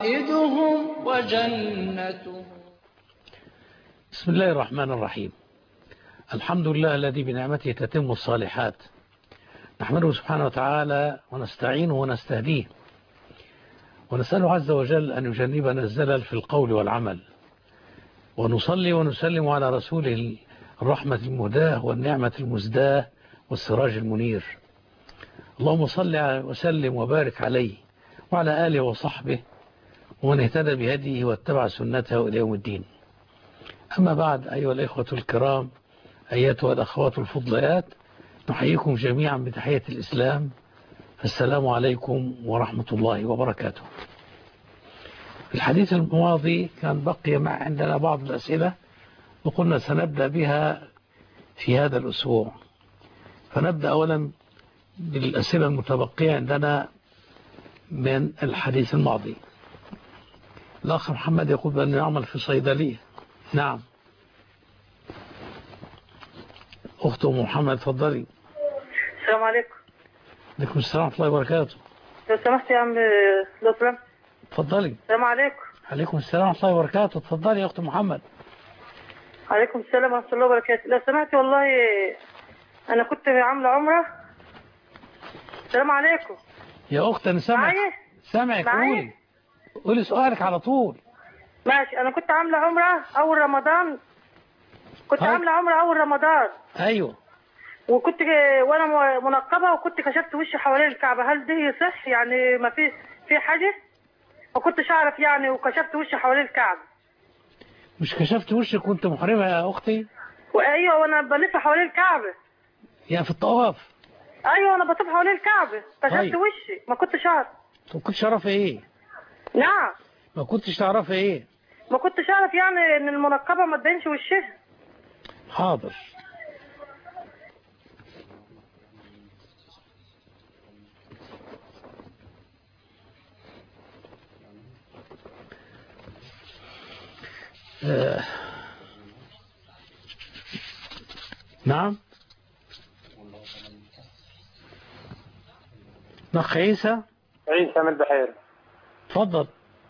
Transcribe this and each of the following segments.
عائدهم وجنتهم. بسم الله الرحمن الرحيم. الحمد لله الذي بنعمته تتم الصالحات، نحمده سبحانه وتعالى ونستعينه ونستهديه، ونسأله عز وجل أن يجنبنا الزلل في القول والعمل، ونصلي ونسلم على رسوله الرحمة المهداة والنعمة المزداة والسراج المنير. اللهم صل وسلم وبارك عليه وعلى آله وصحبه ومن اهتدى بهديه واتبع سنته إلى يوم الدين. أما بعد، أيها الإخوة الكرام، أيتها الأخوات الفضليات، نحييكم جميعا بتحية الإسلام. السلام عليكم ورحمة الله وبركاته. في الحديث الماضي كان بقي عندنا بعض الأسئلة وقلنا سنبدأ بها في هذا الأسبوع. فنبدأ أولا بالأسئلة المتبقية عندنا من الحديث الماضي. الأخ محمد يقول بأنه يعمل في صيدلية. نعم. أخته محمد تفضلي. السلام عليكم. عليكم السلام ورحمة الله وبركاته. لو سمحت يا عم، لو سمحت. تفضلي. السلام عليكم. عليكم السلام ورحمة الله وبركاته. تفضلي يا أخت محمد. عليكم السلام ورحمة الله وبركاته. لو سمحت والله أنا كنت عاملة عمرة. السلام عليكم يا أخت أنا سامعك. سامعك. قولي سؤالك على طول. ماشي. أنا كنت عاملة عمرة أول رمضان. عاملة عمرة أول رمضان. أيوه. وكنت وأنا منقبة وكنت كشفت وشي حوالين الكعبة. هل دي صح يعني؟ ما في حاجة؟ ما كنتش أعرف يعني، وكشفت وشي حوالين الكعبة. مش كشفت وشك كنت محرمة يا أختي؟ وأيوه، وأنا بلف حوالين الكعبة. يعني في الطواف؟ أيوه، أنا بطوف حوالين الكعبة كشفت طيب. وشي. ما كنتش أعرف. ما كنتش تعرفي إيه؟ نعم. ما كنتش تعرفي إيه؟ ما كنتش أعرف يعني إن المنقبة ما تبينش وشها. حاضر. نعم. أخ عيسى من البحيرة. تفضل.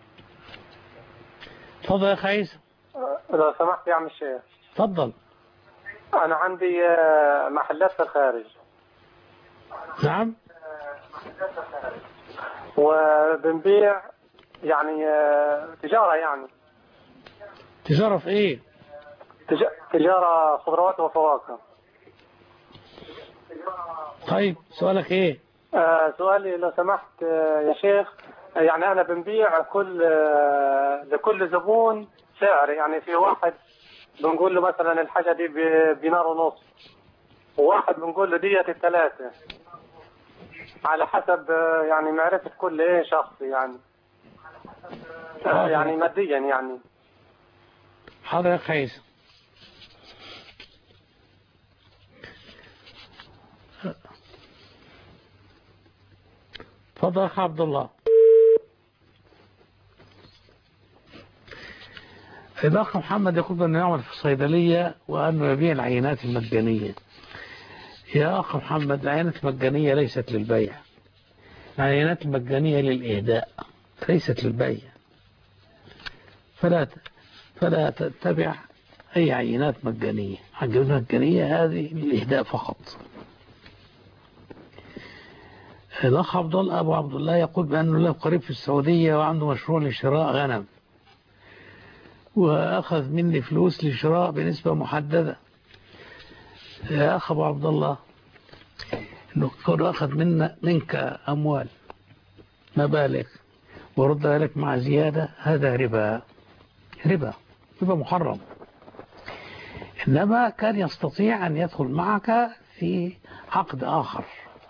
تفضل يا أخ عيسى. لو سمحت يا عم الشيخ. تفضل. أنا عندي محلات في الخارج. نعم. وبنبيع يعني تجارة يعني. تجارة في إيه؟ تجارة خضروات وفواكه. طيب سؤالك إيه؟ سؤالي لو سمحت يا شيخ، يعني أنا بنبيع لكل زبون سعر. يعني في واحد بنقول له مثلا الحاجة دي بدينار ونص، وواحد بنقول له ديت الثلاثة، على حسب يعني معرفة كل شخص يعني. يعني ماديا يعني. حاضر يا أخ عيسى. تفضل يا أخ عبد الله. الأخ محمد يقول بأنه يعمل في الصيدلية وأنه يبيع العينات المجانية. يا أخ محمد، العينات المجانية ليست للبيع. العينات المجانية للإهداء ليست للبيع. فلا تتبع أي عينات مجانية. عينات مجانية هذه للإهداء فقط. الأخ أبو عبد الله يقول بأنه له قريب في السعودية وعنده مشروع لشراء غنم، وأخذ مني فلوس لشراء بنسبة محددة. يا أخ أبو عبد الله، إنه أخذ منك أموال مبالغ وردها لك مع زيادة، هذا ربا محرم. إنما كان يستطيع أن يدخل معك في عقد آخر،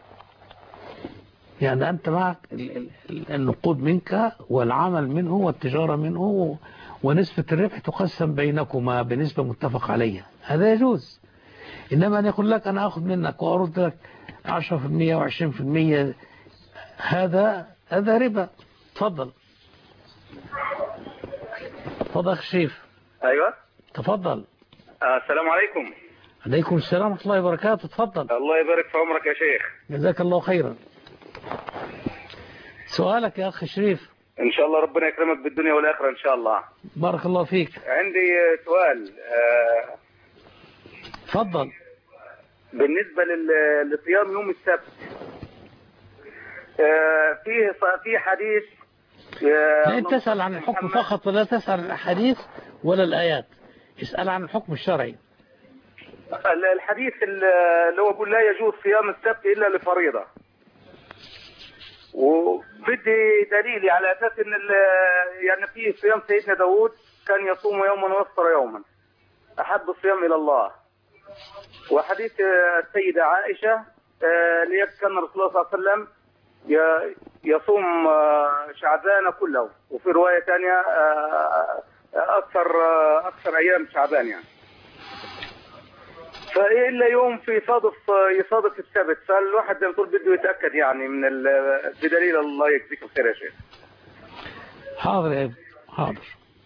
يعني أنت معك النقود منك والعمل منه والتجارة منه، ونسبة الربح تقسم بينكما بنسبة متفق عليها، هذا يجوز. إنما أن يقول لك أنا أخذ منك وأرد لك 10% و20%، هذا ربا. تفضل. تفضل أخي شريف. أيوة تفضل. السلام عليكم. عليكم السلام ورحمة الله وبركاته. تفضل. الله يبارك في عمرك يا شيخ. جزاك الله خيرا. سؤالك يا أخي شريف. ان شاء الله ربنا يكرمك بالدنيا والاخره ان شاء الله. بارك الله فيك. عندي سؤال. تفضل. بالنسبه لصيام يوم السبت، في حديث. لا، انت تسأل عن الحكم فقط ولا تسأل عن الأحاديث ولا الآيات. اسأل عن الحكم الشرعي. الحديث اللي هو بيقول لا يجوز صيام السبت إلا لفريضة، وبدي دليلي على أساس إن يعني في صيام سيدنا داود كان يصوم يوما ويفطر يوما، أحب الصيام إلى الله. وحديث السيدة عائشة اللي كان رسول الله صلى الله عليه وسلم يصوم شعبان كله، وفي رواية ثانية أكثر أيام شعبان يعني. فإلا يوم يصادف السبت، فالواحد زي ما تقول بده يتأكد يعني بدليل. الله يجزيك الخير يا شيخ. حاضر يا ابني، حاضر.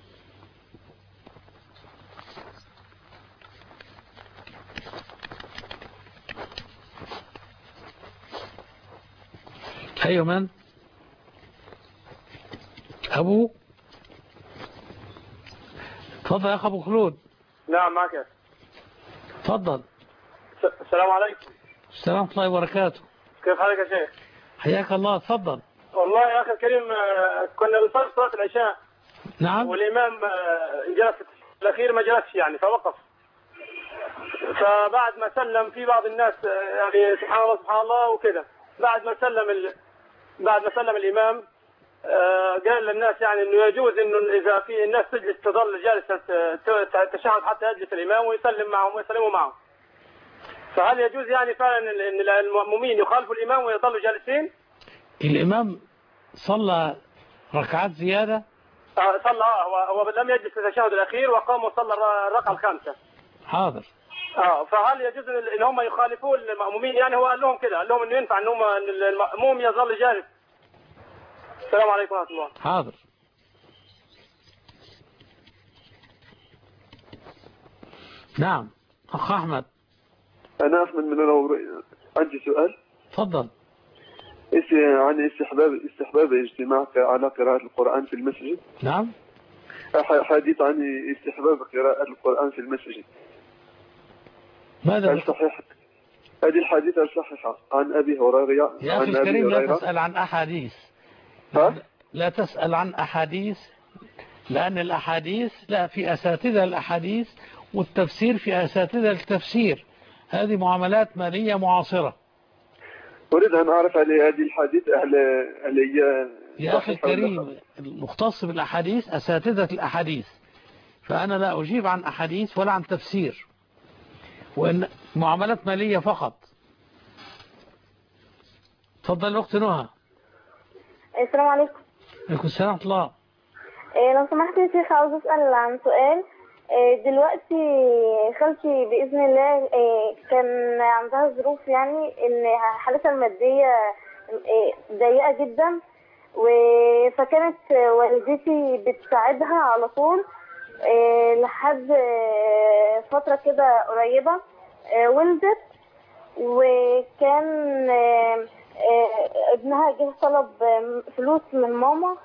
أيوة من؟ أبو؟ تفضل يا أخ أبو خلود. نعم معك. تفضل. السلام عليكم. السلام ورحمة الله وبركاته. كيف حالك يا شيخ؟ حياك الله. تفضل. والله يا أخي الكريم، كنا بنصلي صلاة العشاء. نعم. والإمام جلس الأخير ما جلسش يعني فوقف. فبعد ما سلم في بعض الناس يعني سبحان الله سبحان الله وكذا، بعد ما سلم الإمام قال للناس يعني إنه يجوز إنه إذا في الناس تجلس تظل جالسة تشهد حتى يجلس الإمام ويسلم معهم ويسلموا معهم. فهل يجوز يعني فعلا إن المأمومين يخالفوا الإمام ويظلوا جالسين؟ الإمام صلى ركعات زيادة؟ صلى هو لم يجلس التشهد الأخير وقام وصلى الركعة الخامسة. حاضر. فهل يجوز إن هم يخالفون المأمومين؟ يعني هو قال لهم كده، قال لهم إنه ينفع إن المأموم يظل جالس. السلام عليكم ورحمة الله. حاضر. نعم أخ أحمد. أنا أحمد من عندي سؤال. تفضل. عن استحباب الاجتماع على قراءة القرآن في المسجد. نعم. حديث عن استحباب قراءة القرآن في المسجد. ماذا؟ الصحيح هذه الحديث الصحيحة عن أبي هريرة. يا أخي الكريم لا تسأل عن أحاديث. لا تسأل عن أحاديث، لأن الأحاديث لا، في أساتذة الأحاديث والتفسير في أساتذة التفسير. هذه معاملات مالية معاصرة. أريد أن أعرف هذه الحديث يا أخي الكريم، المختص بالأحاديث أساتذة الأحاديث، فأنا لا أجيب عن أحاديث ولا عن تفسير، وإن معاملات مالية فقط. تفضل الأخت نهى. السلام عليكم. عليكم السلام ورحمة الله. لو سمحت يا شيخ، عاوز أسأل عن سؤال. دلوقتي خالتي بإذن الله كان عندها ظروف، يعني إن حالتها المادية ضيقة جدا، فكانت والدتي بتساعدها على طول لحد فترة كده قريبة. ولدت وكان ابنها جه طلب فلوس من ماما،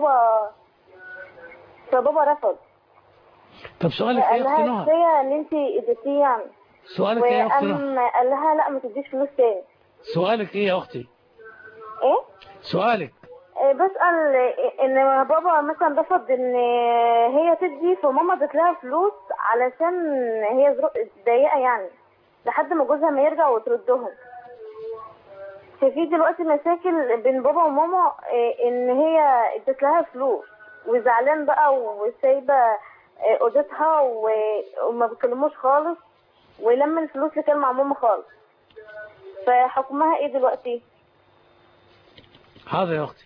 فبابا رفض. طب سؤالك ايه يا اختي نهى؟ قال لها ان انت اديتيه يعني. سؤالك ايه يا اختي نهى؟ قال لها لا ما تديش فلوس تاني. سؤالك ايه يا اختي؟ ايه سؤالك؟ بسأل ان بابا مثلا رفض ان هي تدي، فماما ادت لها فلوس علشان هي ضيقه يعني لحد ما جوزها ما يرجع وتردهم. ففي دلوقتي مشاكل بين بابا وماما ان هي ادت لها فلوس وزعلان بقى وسايبه اوضتها وما بيكلموش خالص، ولما الفلوس اللي كان مع ماما خالص. فحكمها ايه دلوقتي؟ حاضر يا اختي.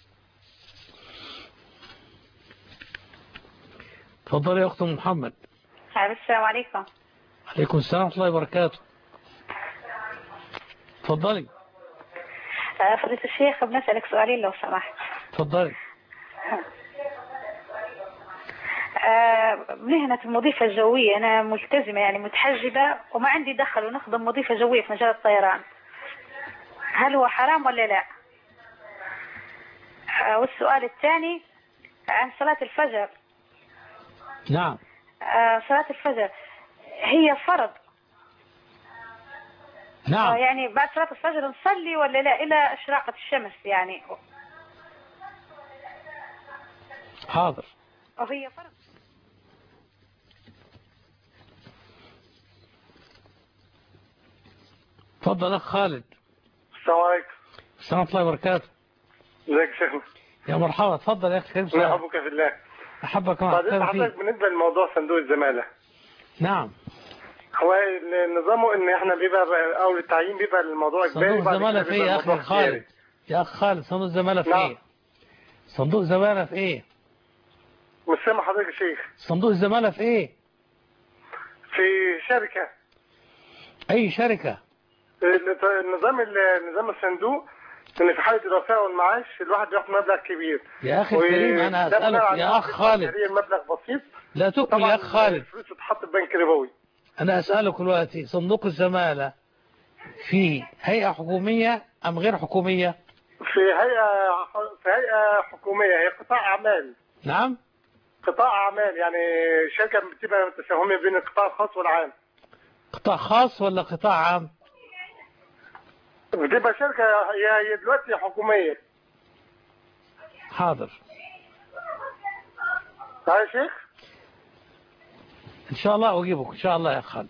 تفضلي يا اخت محمد. السلام عليكم. عليكم السلام ورحمة الله وبركاته. تفضلي. فضيلة الشيخ بنسألك سؤالين لو سمحت. تفضلي. مهنة المضيفة الجوية، أنا ملتزمة يعني متحجبة وما عندي دخل ونخدم مضيفة جوية في مجال الطيران. هل هو حرام ولا لا؟ والسؤال الثاني عن صلاة الفجر. نعم. صلاة الفجر هي فرض؟ نعم. يعني بعد صلاة الفجر نصلي ولا لا إلى إشراقة الشمس يعني؟ حاضر. وهي فرض. تفضل أخ خالد. السلام عليكم. السلام ورحمة الله وبركاته. ازيك يا شيخنا؟ يا مرحبا، تفضل يا أخي الكريم. انا احبك في الله. أحبك طيب حضرتك بالنسبة لموضوع صندوق الزمالة. نعم. هو نظامه ان احنا بيبقى او التعيين بيبقى الموضوع اجباري. صندوق الزمالة في ايه يا اخي خالد؟ يا اخ خالد صندوق الزمالة في ايه؟ صندوق الزمالة في ايه؟ مش سامع حضرتك يا شيخ. صندوق الزمالة في ايه؟ في شركة. اي شركة؟ نظام الصندوق ان في حالة الوفاة والمعاش الواحد بياخد مبلغ كبير. يا اخي الكريم انا اسألك يا اخ خالد. المبلغ بسيط. لا تكمل يا اخ خالد. الفلوس تتحط في بنك ربوي. انا اسألك دلوقتي صندوق الزمالة في هيئة حكومية ام غير حكومية؟ في هيئة حكومية، هي قطاع اعمال. نعم؟ قطاع اعمال، يعني شركة بتبقى تساهمية بين القطاع الخاص والعام. قطاع خاص ولا قطاع عام؟ بتبقى شركة هي دلوقتي حكومية. حاضر. يا شيخ ان شاء الله اجيبك ان شاء الله يا خالد.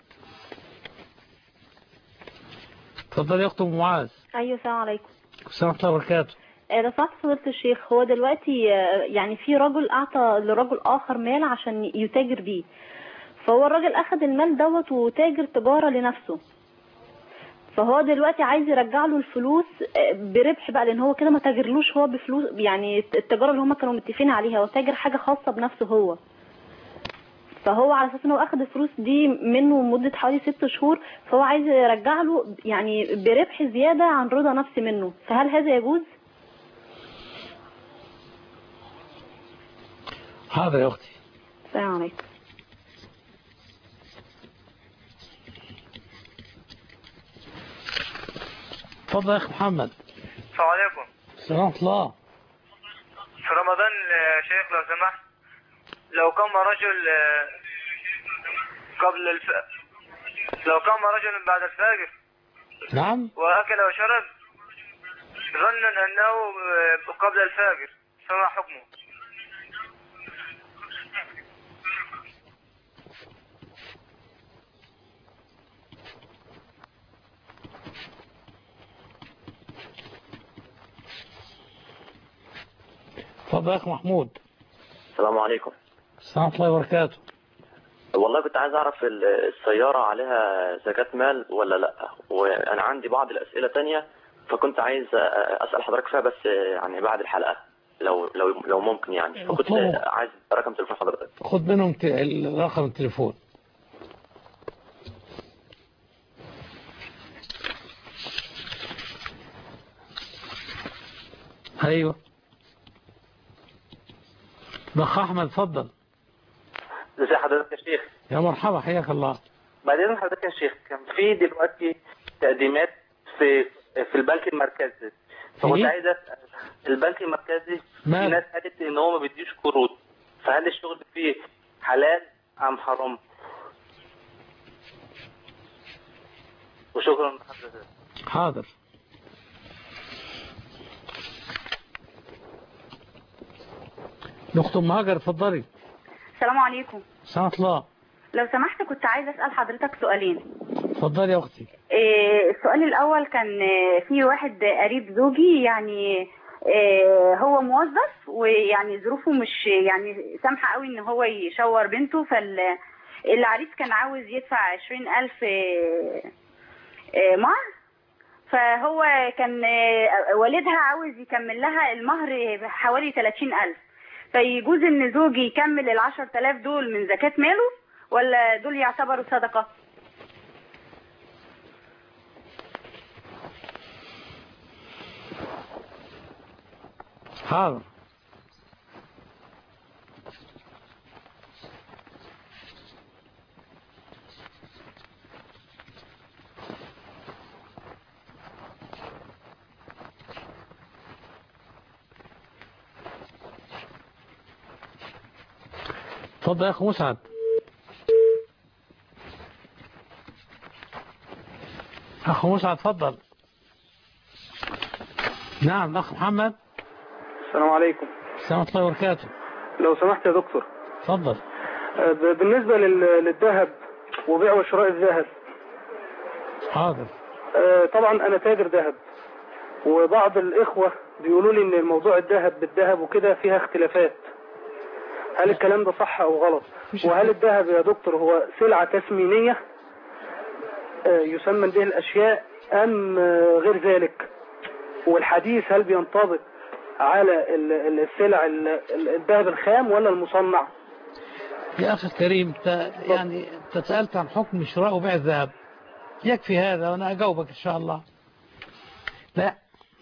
تفضل يا اخت ام معاذ. ايوه السلام عليكم. السلام ورحمه الله وبركاته. لو سمحت فضيلة الشيخ، هو دلوقتي يعني في رجل اعطى لرجل اخر مال عشان يتاجر بيه، فهو الراجل اخذ المال دوت وتاجر تجارة لنفسه، فهو دلوقتي عايز يرجع له الفلوس بربح بقى، لان هو كده ما تاجرلوش هو بفلوس، يعني التجارة اللي هم كانوا متفقين عليها، هو تاجر حاجة خاصة بنفسه هو، فهو على اساس ان هو اخذ الفلوس دي منه مدة حوالي 6 شهور، فهو عايز يرجع له يعني بربح زيادة عن رضا نفسي منه، فهل هذا يجوز؟ حاضر يا اختي. السلام عليكم. اتفضل يا اخ محمد. السلام عليكم. السلام ورحمه الله. في رمضان يا شيخ لو سمحت، لو قام رجل لو قام رجل بعد الفجر نعم واكل وشرب ظنا انه قبل الفجر، فما حكمه؟ اتفضل يا اخ محمود. السلام عليكم. السلام ورحمه الله وبركاته. والله كنت عايز اعرف السيارة عليها زكاة مال ولا لا، وانا عندي بعض الاسئلة تانية فكنت عايز اسأل حضرتك فيها، بس يعني بعد الحلقة لو ممكن يعني، فكنت عايز رقم تليفون حضرتك. خد منهم رقم التليفون. ايوه الاخ احمد اتفضل. ازي حضرتك يا شيخ؟ يا مرحبا حياك الله. بعدين حضرتك يا شيخ، كان في دلوقتي تقديمات في البنك المركزي، فكنت عايز اسال البنك المركزي في ناس قالت ان هو ما بيديش قروض، فهل الشغل فيه حلال ام حرام؟ وشكرا لحضرتك. حاضر. الاخت ام هاجر اتفضلي. السلام عليكم. السلام الله. لو سمحت كنت عايزه اسال حضرتك سؤالين. اتفضلي يا اختي. السؤال الاول كان في واحد قريب زوجي، يعني هو موظف ويعني ظروفه مش يعني سامحه قوي ان هو يشور بنته، فالعريس كان عاوز يدفع 20,000 مهر، فهو كان والدها عاوز يكمل لها المهر حوالي 30,000، فيجوز ان زوجي يكمل ال10,000 دول من زكاة ماله ولا دول يعتبروا صدقة؟ حاضر. اتفضل يا أخو مسعد. أخو مسعد اتفضل. نعم الأخ محمد. السلام عليكم. السلام ورحمة الله وبركاته. لو سمحت يا دكتور. اتفضل. بالنسبة للذهب وبيع وشراء الذهب. حاضر. طبعا أنا تاجر ذهب، وبعض الإخوة بيقولوا لي إن موضوع الذهب بالذهب وكده فيها اختلافات. هل الكلام ده صح أو غلط؟ وهل الذهب يا دكتور هو سلعة تثمينية يسمى به الأشياء أم غير ذلك؟ والحديث هل بينطبق على السلع الذهب الخام ولا المصنع؟ يا أخي الكريم يعني تسألت عن حكم شراء وبيع الذهب، يكفي هذا وأنا أجاوبك إن شاء الله. لا،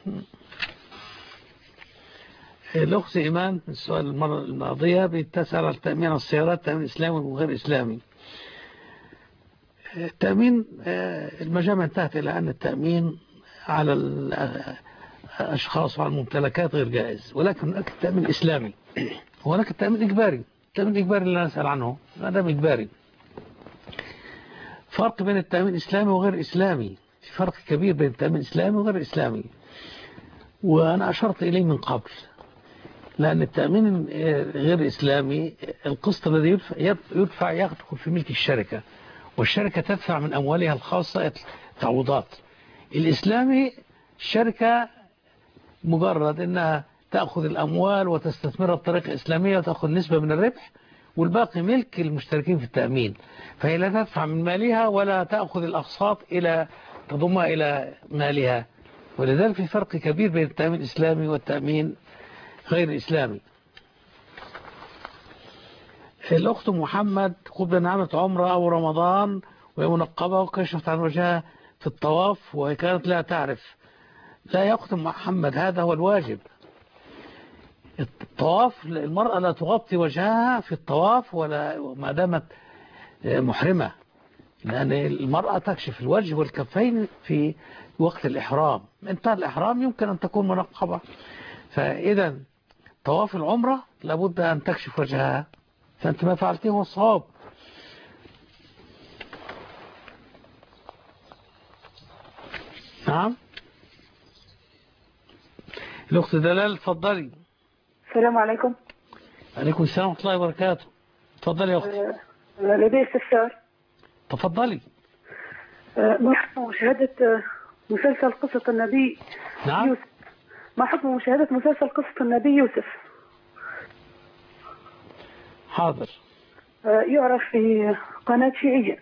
الأخت إيمان السؤال المرة الماضية بتسأل عن تأمين السيارات، تأمين إسلامي وغير إسلامي. التأمين المجامع انتهت إلى أن التأمين على الأشخاص وعلى الممتلكات غير جائز، ولكن هناك التأمين الإسلامي وهناك التأمين الإجباري. التأمين الإجباري اللي أنا أسأل عنه هذا إجباري. فرق بين التأمين الإسلامي وغير إسلامي، في فرق كبير بين التأمين الإسلامي وغير إسلامي، وأنا أشرت إليه من قبل. لأن التأمين غير الإسلامي القسط الذي يدفع يدخل في ملك الشركة، والشركة تدفع من أموالها الخاصة تعويضات. الإسلامي الشركة مجرد أنها تأخذ الأموال وتستثمرها بطريقة إسلامية وتأخذ نسبة من الربح، والباقي ملك المشتركين في التأمين، فهي لا تدفع من مالها ولا تأخذ الأقساط تضمها إلى مالها. ولذلك في فرق كبير بين التأمين الإسلامي والتأمين غير الإسلامي. الأخت محمد تقول بأن عملت عمرة أو رمضان وهي منقبة وكشفت عن وجهها في الطواف وهي كانت لا تعرف. لا يا أخت محمد، هذا هو الواجب. الطواف المرأة لا تغطي وجهها في الطواف ولا ما دامت محرمة، لأن المرأة تكشف الوجه والكفين في وقت الإحرام. انتهى الإحرام يمكن أن تكون منقبة، فإذا طواف العمرة لابد أن تكشف وجهها، فأنت ما فعلته هو الصواب. نعم. الأخت دلال تفضلي. السلام عليكم. عليكم السلام ورحمة الله وبركاته. تفضلي يا أختي. لدي استفسار. تفضلي. ما حكم مشاهدة مسلسل قصة النبي يوسف؟ ما حكم مشاهدة مسلسل قصة النبي يوسف؟ حاضر. يعرف في قناة شيعية.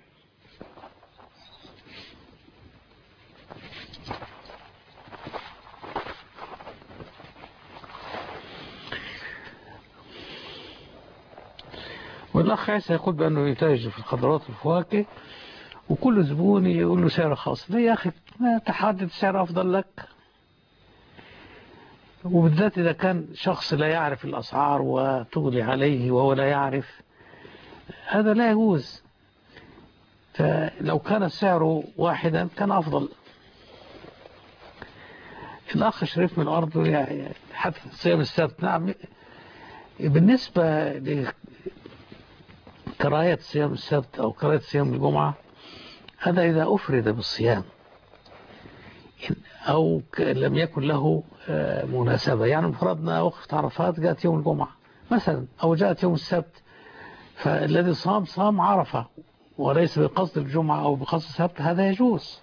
والأخ عيسى يقول بأنه يتاجر في الخضروات والفواكه، وكل زبون يقول له سعر خاص. ليه يا أخي ما تحدد سعر أفضل لك؟ وبالذات إذا كان شخص لا يعرف الأسعار وتغلي عليه وهو لا يعرف، هذا لا يجوز. فلو كان السعر واحدا كان أفضل. الأخ شريف من الأرض حتى صيام السبت. نعم، بالنسبة لكراهية صيام السبت أو كراهية صيام الجمعة، هذا إذا أفرد بالصيام أو لم يكن له مناسبة. يعني فرضنا وقفة عرفات جاءت يوم الجمعة مثلا أو جاءت يوم السبت، فالذي صام عرفة وليس بقصد الجمعة أو بقصد السبت، هذا يجوز.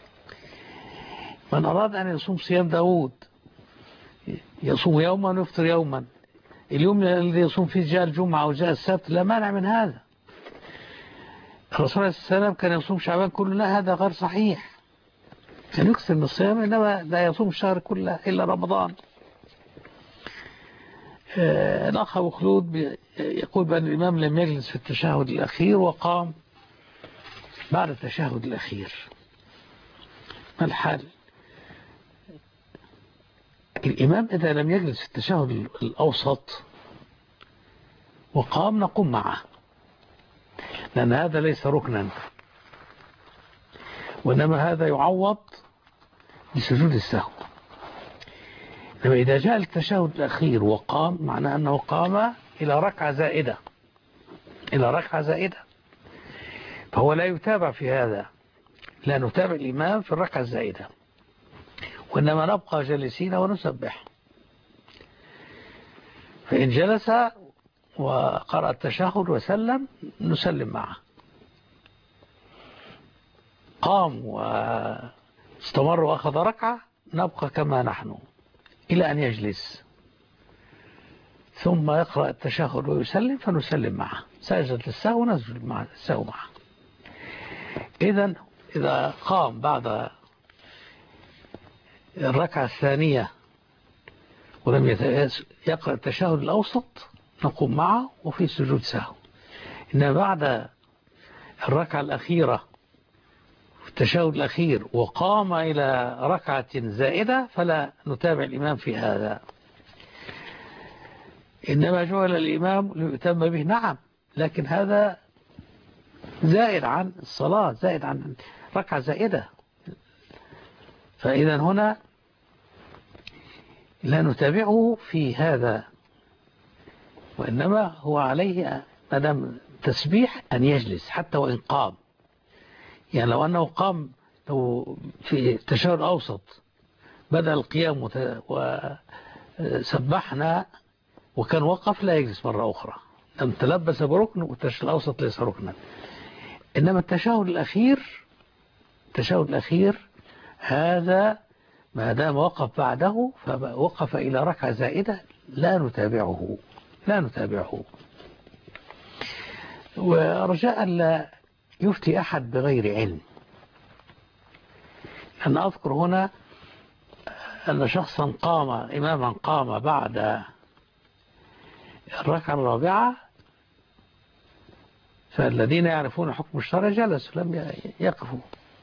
من أراد أن يصوم صيام داود يصوم يوما ويفطر يوما، اليوم الذي يصوم فيه جاء الجمعة أو جاء السبت لا مانع من هذا. الرسول عليه السلام كان يصوم شعبان كله، لا هذا غير صحيح، كان يكثر من الصيام، إنما لا يصوم الشهر كله إلا رمضان. الأخ أبو خلود يقول بأن الإمام لم يجلس في التشهد الأخير وقام بعد التشهد الأخير، ما الحال؟ الإمام إذا لم يجلس في التشهد الأوسط وقام نقوم معه، لأن هذا ليس ركنا، وإنما هذا يعوض بسجود السهو. إنما إذا جاء التشهد الأخير وقام، معناه أنه قام إلى ركعة زائدة، إلى ركعة زائدة، فهو لا يتابع في هذا، لا نتابع الإمام في الركعة الزائدة، وإنما نبقى جالسين ونسبح. فإن جلس وقرأ التشهد وسلم نسلم معه، قام واستمر وأخذ ركعة نبقى كما نحن إلى أن يجلس، ثم يقرأ التشهد ويسلم فنسلم معه، سجد للسهو ونسجد مع السهو معه. إذن إذا قام بعد الركعة الثانية ولم يقرأ التشهد الأوسط نقوم معه وفي سجود سهو. إن بعد الركعة الأخيرة في التشهد الأخير وقام إلى ركعة زائدة فلا نتابع الإمام في هذا، إنما جعل الإمام ليتم به، نعم، لكن هذا زائد عن الصلاة، زائد عن ركعة زائدة. فإذا هنا لا نتابعه في هذا، وإنما هو عليه مدام تسبيح أن يجلس حتى وإن قام. يعني لو أنه قام، لو في التشهد الأوسط بدأ القيام وسبحنا وكان وقف لا يجلس مرة أخرى، لم تلبس بركن، والتشهد الأوسط ليس ركنا. إنما التشهد الأخير هذا ما دام وقف بعده فوقف إلى ركعة زائدة لا نتابعه. ورجاء لا يفتي أحد بغير علم. أنا أذكر هنا أن شخصا إماما قام بعد الركعة الرابعة، فالذين يعرفون حكم الشرع جلسوا لم يقفوا،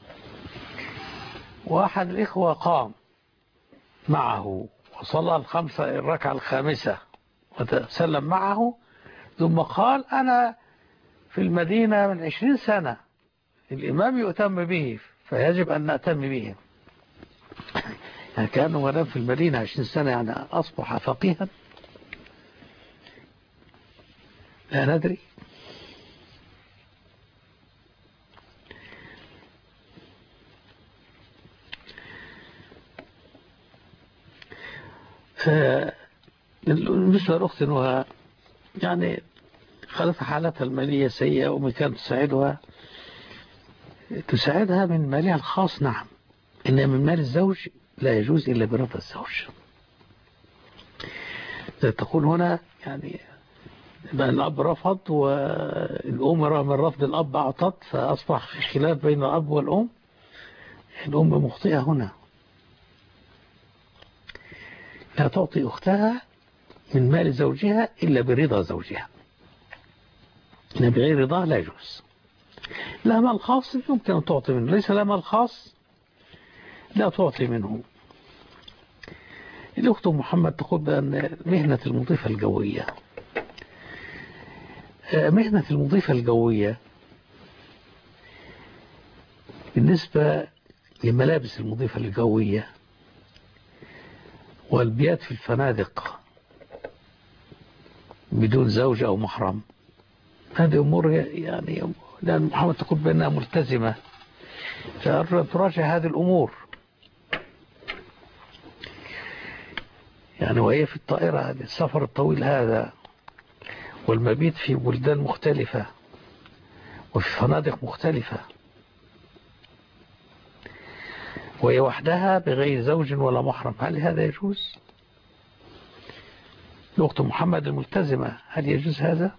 وأحد الإخوة قام معه وصلى الركعة الخامسة وتسلم معه، ثم قال أنا في المدينة من 20 سنة الإمام يؤتم به فيجب أن نأتم به. يعني كأنه مدام في المدينة 20 سنة يعني أصبح فقيها، لا ندري. بالنسبة لأخت أنها يعني خلت حالتها المالية سيئة وما كانت تساعدها من مالها الخاص، نعم، إن من مال الزوج لا يجوز إلا برضا الزوج. تقول هنا يعني بأن الأب رفض والأم من رفض الأب أعطت، فأصبح في خلاف بين الأب والأم. الأم مخطئة هنا، لا تعطي أختها من مال زوجها إلا برضا زوجها، إن بغير رضاه لا يجوز. لا مال خاص يمكن أن تعطي منه، ليس لا مال خاص لا تعطي منه. الأخت محمد تقول بأن مهنة المضيفة الجوية، مهنة المضيفة الجوية بالنسبة لملابس المضيفة الجوية والبيات في الفنادق بدون زوج أو محرم، هذه أمور يعني لأن محمد تقول بأنها ملتزمة، فتراجع هذه الأمور. يعني وهي في الطائرة السفر الطويل هذا والمبيت في بلدان مختلفة وفي فنادق مختلفة وهي وحدها بغير زوج ولا محرم، هل هذا يجوز؟ الأخت محمد الملتزمة، هل يجوز هذا؟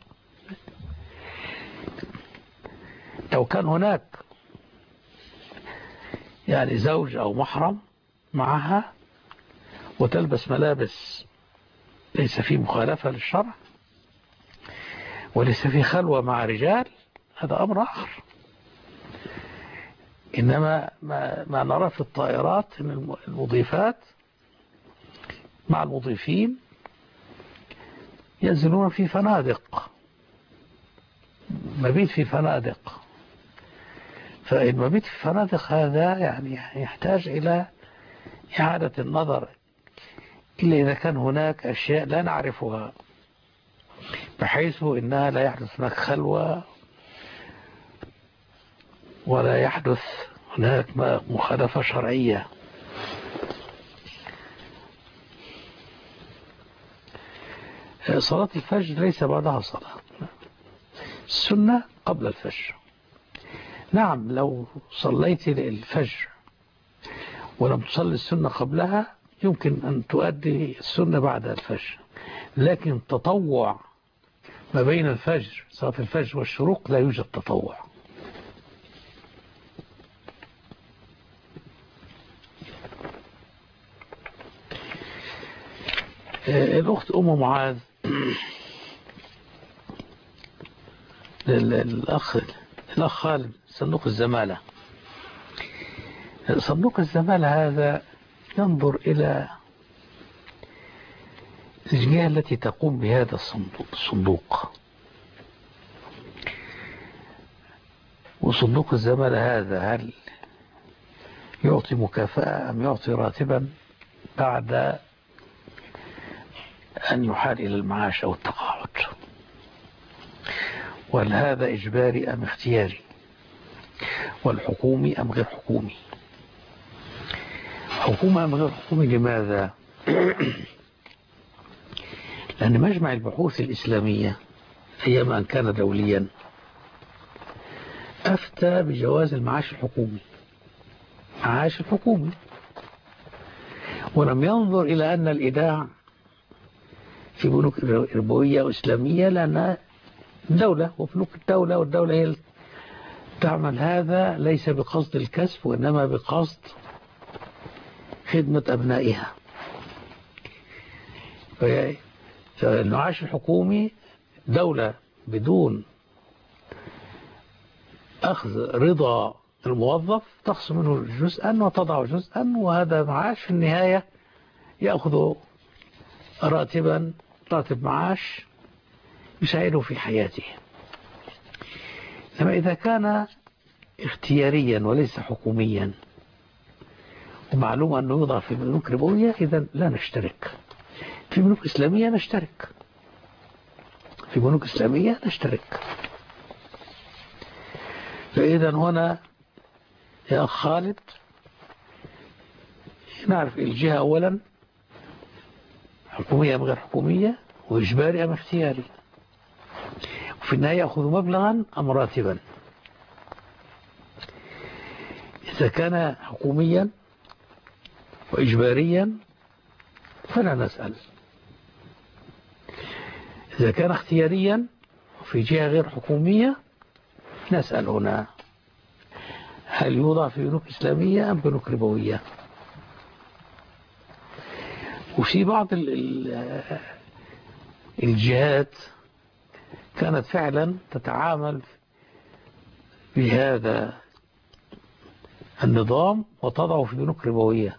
لو كان هناك يعني زوج أو محرم معها وتلبس ملابس ليس في مخالفة للشرع وليس في خلوة مع رجال، هذا أمر آخر. إنما ما نرى في الطائرات إن المضيفات مع المضيفين ينزلون في فنادق، مبيت في فنادق. فالمبيت في فنادق هذا يعني يحتاج إلى إعادة النظر، إلا إذا كان هناك أشياء لا نعرفها بحيث إنها لا يحدث هناك خلوة ولا يحدث هناك مخالفة شرعية. صلاة الفجر ليس بعدها صلاة، السنة قبل الفجر. نعم لو صليت الفجر ولم تصلي السنة قبلها يمكن أن تؤدي السنة بعد الفجر، لكن تطوع ما بين الفجر صلاة الفجر والشروق لا يوجد تطوع. الأخت أم معاذ الأخ خالد صندوق الزمالة. صندوق الزمالة هذا ينظر إلى الجهة التي تقوم بهذا الصندوق. وصندوق الزمالة هذا هل يعطي مكافأة أم يعطي راتبا بعد أن يحال إلى المعاش أو التقاعد؟ وهل هذا إجباري أم اختياري؟ والحكومي أم غير حكومي؟ حكومة أم غير حكومي لماذا؟ لأن مجمع البحوث الإسلامية أيام أن كان دوليا أفتى بجواز المعاش الحكومي، معاش الحكومي، ولم ينظر إلى أن الإيداع في بنوك ربوية وإسلامية لأنها دولة وبنوك الدولة، والدولة هي تعمل هذا ليس بقصد الكسب وإنما بقصد خدمة أبنائها. فالمعاش الحكومي دولة بدون أخذ رضا الموظف تخصم منه جزءا وتضع جزءا، وهذا معاش في النهاية يأخذ راتب معاش يساعده في حياته. لما إذا كان اختياريا وليس حكوميا ومعلوم أنه يوضع في بنوك ربوية إذا لا نشترك. في بنوك إسلامية نشترك، في بنوك إسلامية نشترك. فإذا هنا يا أخ خالد نعرف الجهة أولا حكومية أم غير حكومية، وإجباري أم اختياري، وفي النهاية يأخذ مبلغا أم راتبا. إذا كان حكوميا وإجباريا فلا نسأل. إذا كان اختياريا وفي جهة غير حكومية نسأل هنا هل يوضع في بنوك إسلامية أم بنوك ربوية. وفي بعض الجهات كانت فعلا تتعامل بهذا النظام وتضعه في بنوك ربوية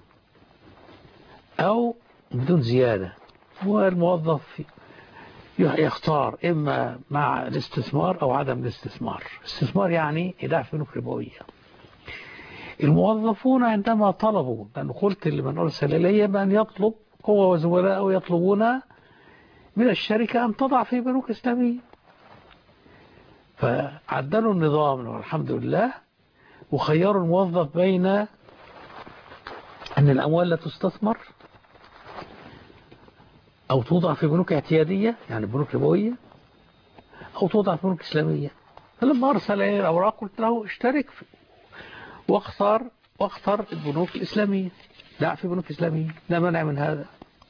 أو بدون زيادة، والموظف يختار إما مع الاستثمار أو عدم الاستثمار. الاستثمار يعني إيداع في بنوك ربوية. الموظفون عندما طلبوا، لأن قلت لمن أرسل إلي بأن يطلب هو وزملائه يطلبون من الشركة أن تضع في بنوك إسلامية، فعدلوا النظام والحمد لله، وخيروا الموظف بين أن الأموال لا تستثمر أو توضع في بنوك اعتيادية يعني بنوك ربوية أو توضع في بنوك إسلامية. فلما أرسل إلي الأوراق قلت له اشترك واختر البنوك الإسلامية، دع في بنوك إسلامية، لا مانع من هذا.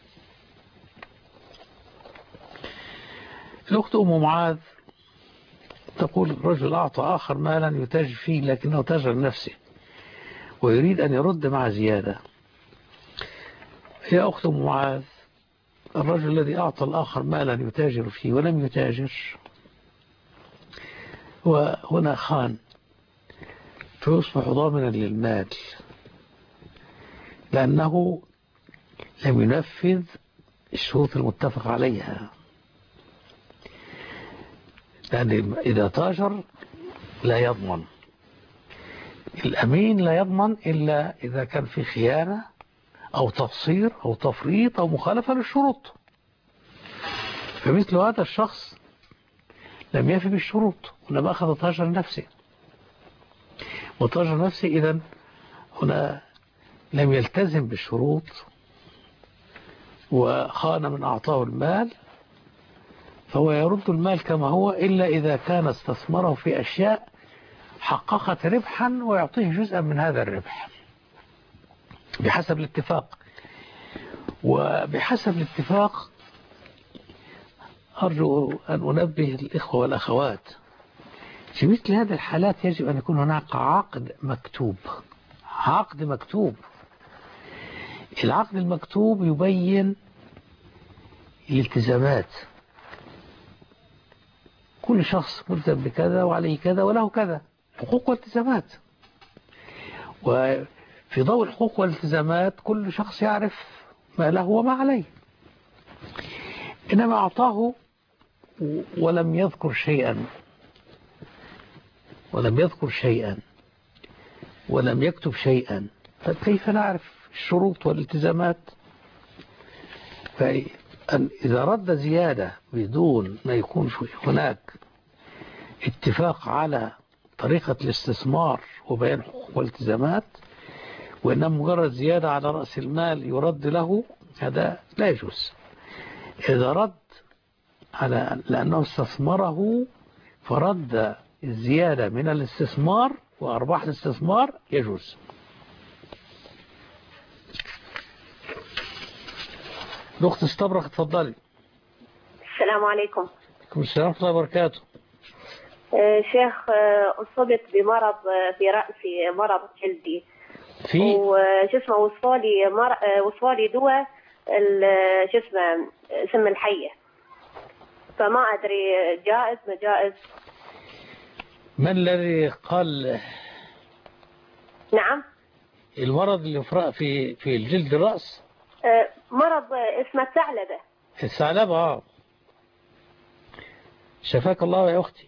الأخت أم معاذ تقول رجل أعطى آخر مالا يتاجر فيه لكنه تاجر نفسه ويريد أن يرد مع زيادة. يا أخت أم معاذ، الرجل الذي أعطى الآخر مالا يتاجر فيه ولم يتاجر وهنا خان فيصبح ضامنا للمال لأنه لم ينفذ الشروط المتفق عليها. لأن إذا تاجر لا يضمن، الأمين لا يضمن إلا إذا كان في خيانة أو تقصير أو تفريط أو مخالفة للشروط. فمثل هذا الشخص لم يفي بالشروط، وإنما أخذ تاجر نفسه، وتاجر نفسه إذن هنا لم يلتزم بالشروط وخان من أعطاه المال، فهو يرد المال كما هو إلا إذا كان استثمره في أشياء حققت ربحا ويعطيه جزءا من هذا الربح بحسب الاتفاق. وبحسب الاتفاق أرجو أن أنبه الإخوة والأخوات في مثل هذه الحالات يجب أن يكون هناك عقد مكتوب. عقد مكتوب. العقد المكتوب يبين الالتزامات، كل شخص ملزم بكذا وعليه كذا وله كذا، حقوق والتزامات، وفي ضوء الحقوق والالتزامات كل شخص يعرف ما له وما عليه. إنما أعطاه ولم يذكر شيئا ولم يكتب شيئا، فكيف نعرف الشروط والالتزامات؟ فإذا رد زيادة بدون ما يكون هناك اتفاق على طريقة الاستثمار وبيان حقوق والالتزامات، وإنما مجرد زيادة على رأس المال يرد له، هذا لا يجوز. إذا رد على لأنه استثمره فرد الزيادة من الاستثمار وأرباح الاستثمار يجوز. الأخت استبرق تفضلي. السلام عليكم. عليكم السلام ورحمة الله وبركاته. شيخ، أصبت بمرض في رأسي، مرض جلدي، وش اسمه وصفالي دواء شو اسمه سم الحية، فما أدري جائز ما جائز. من الذي قال؟ نعم. المرض اللي في الجلد الرأس مرض اسمه الثعلبة. الثعلبة. شفاك الله يا أختي.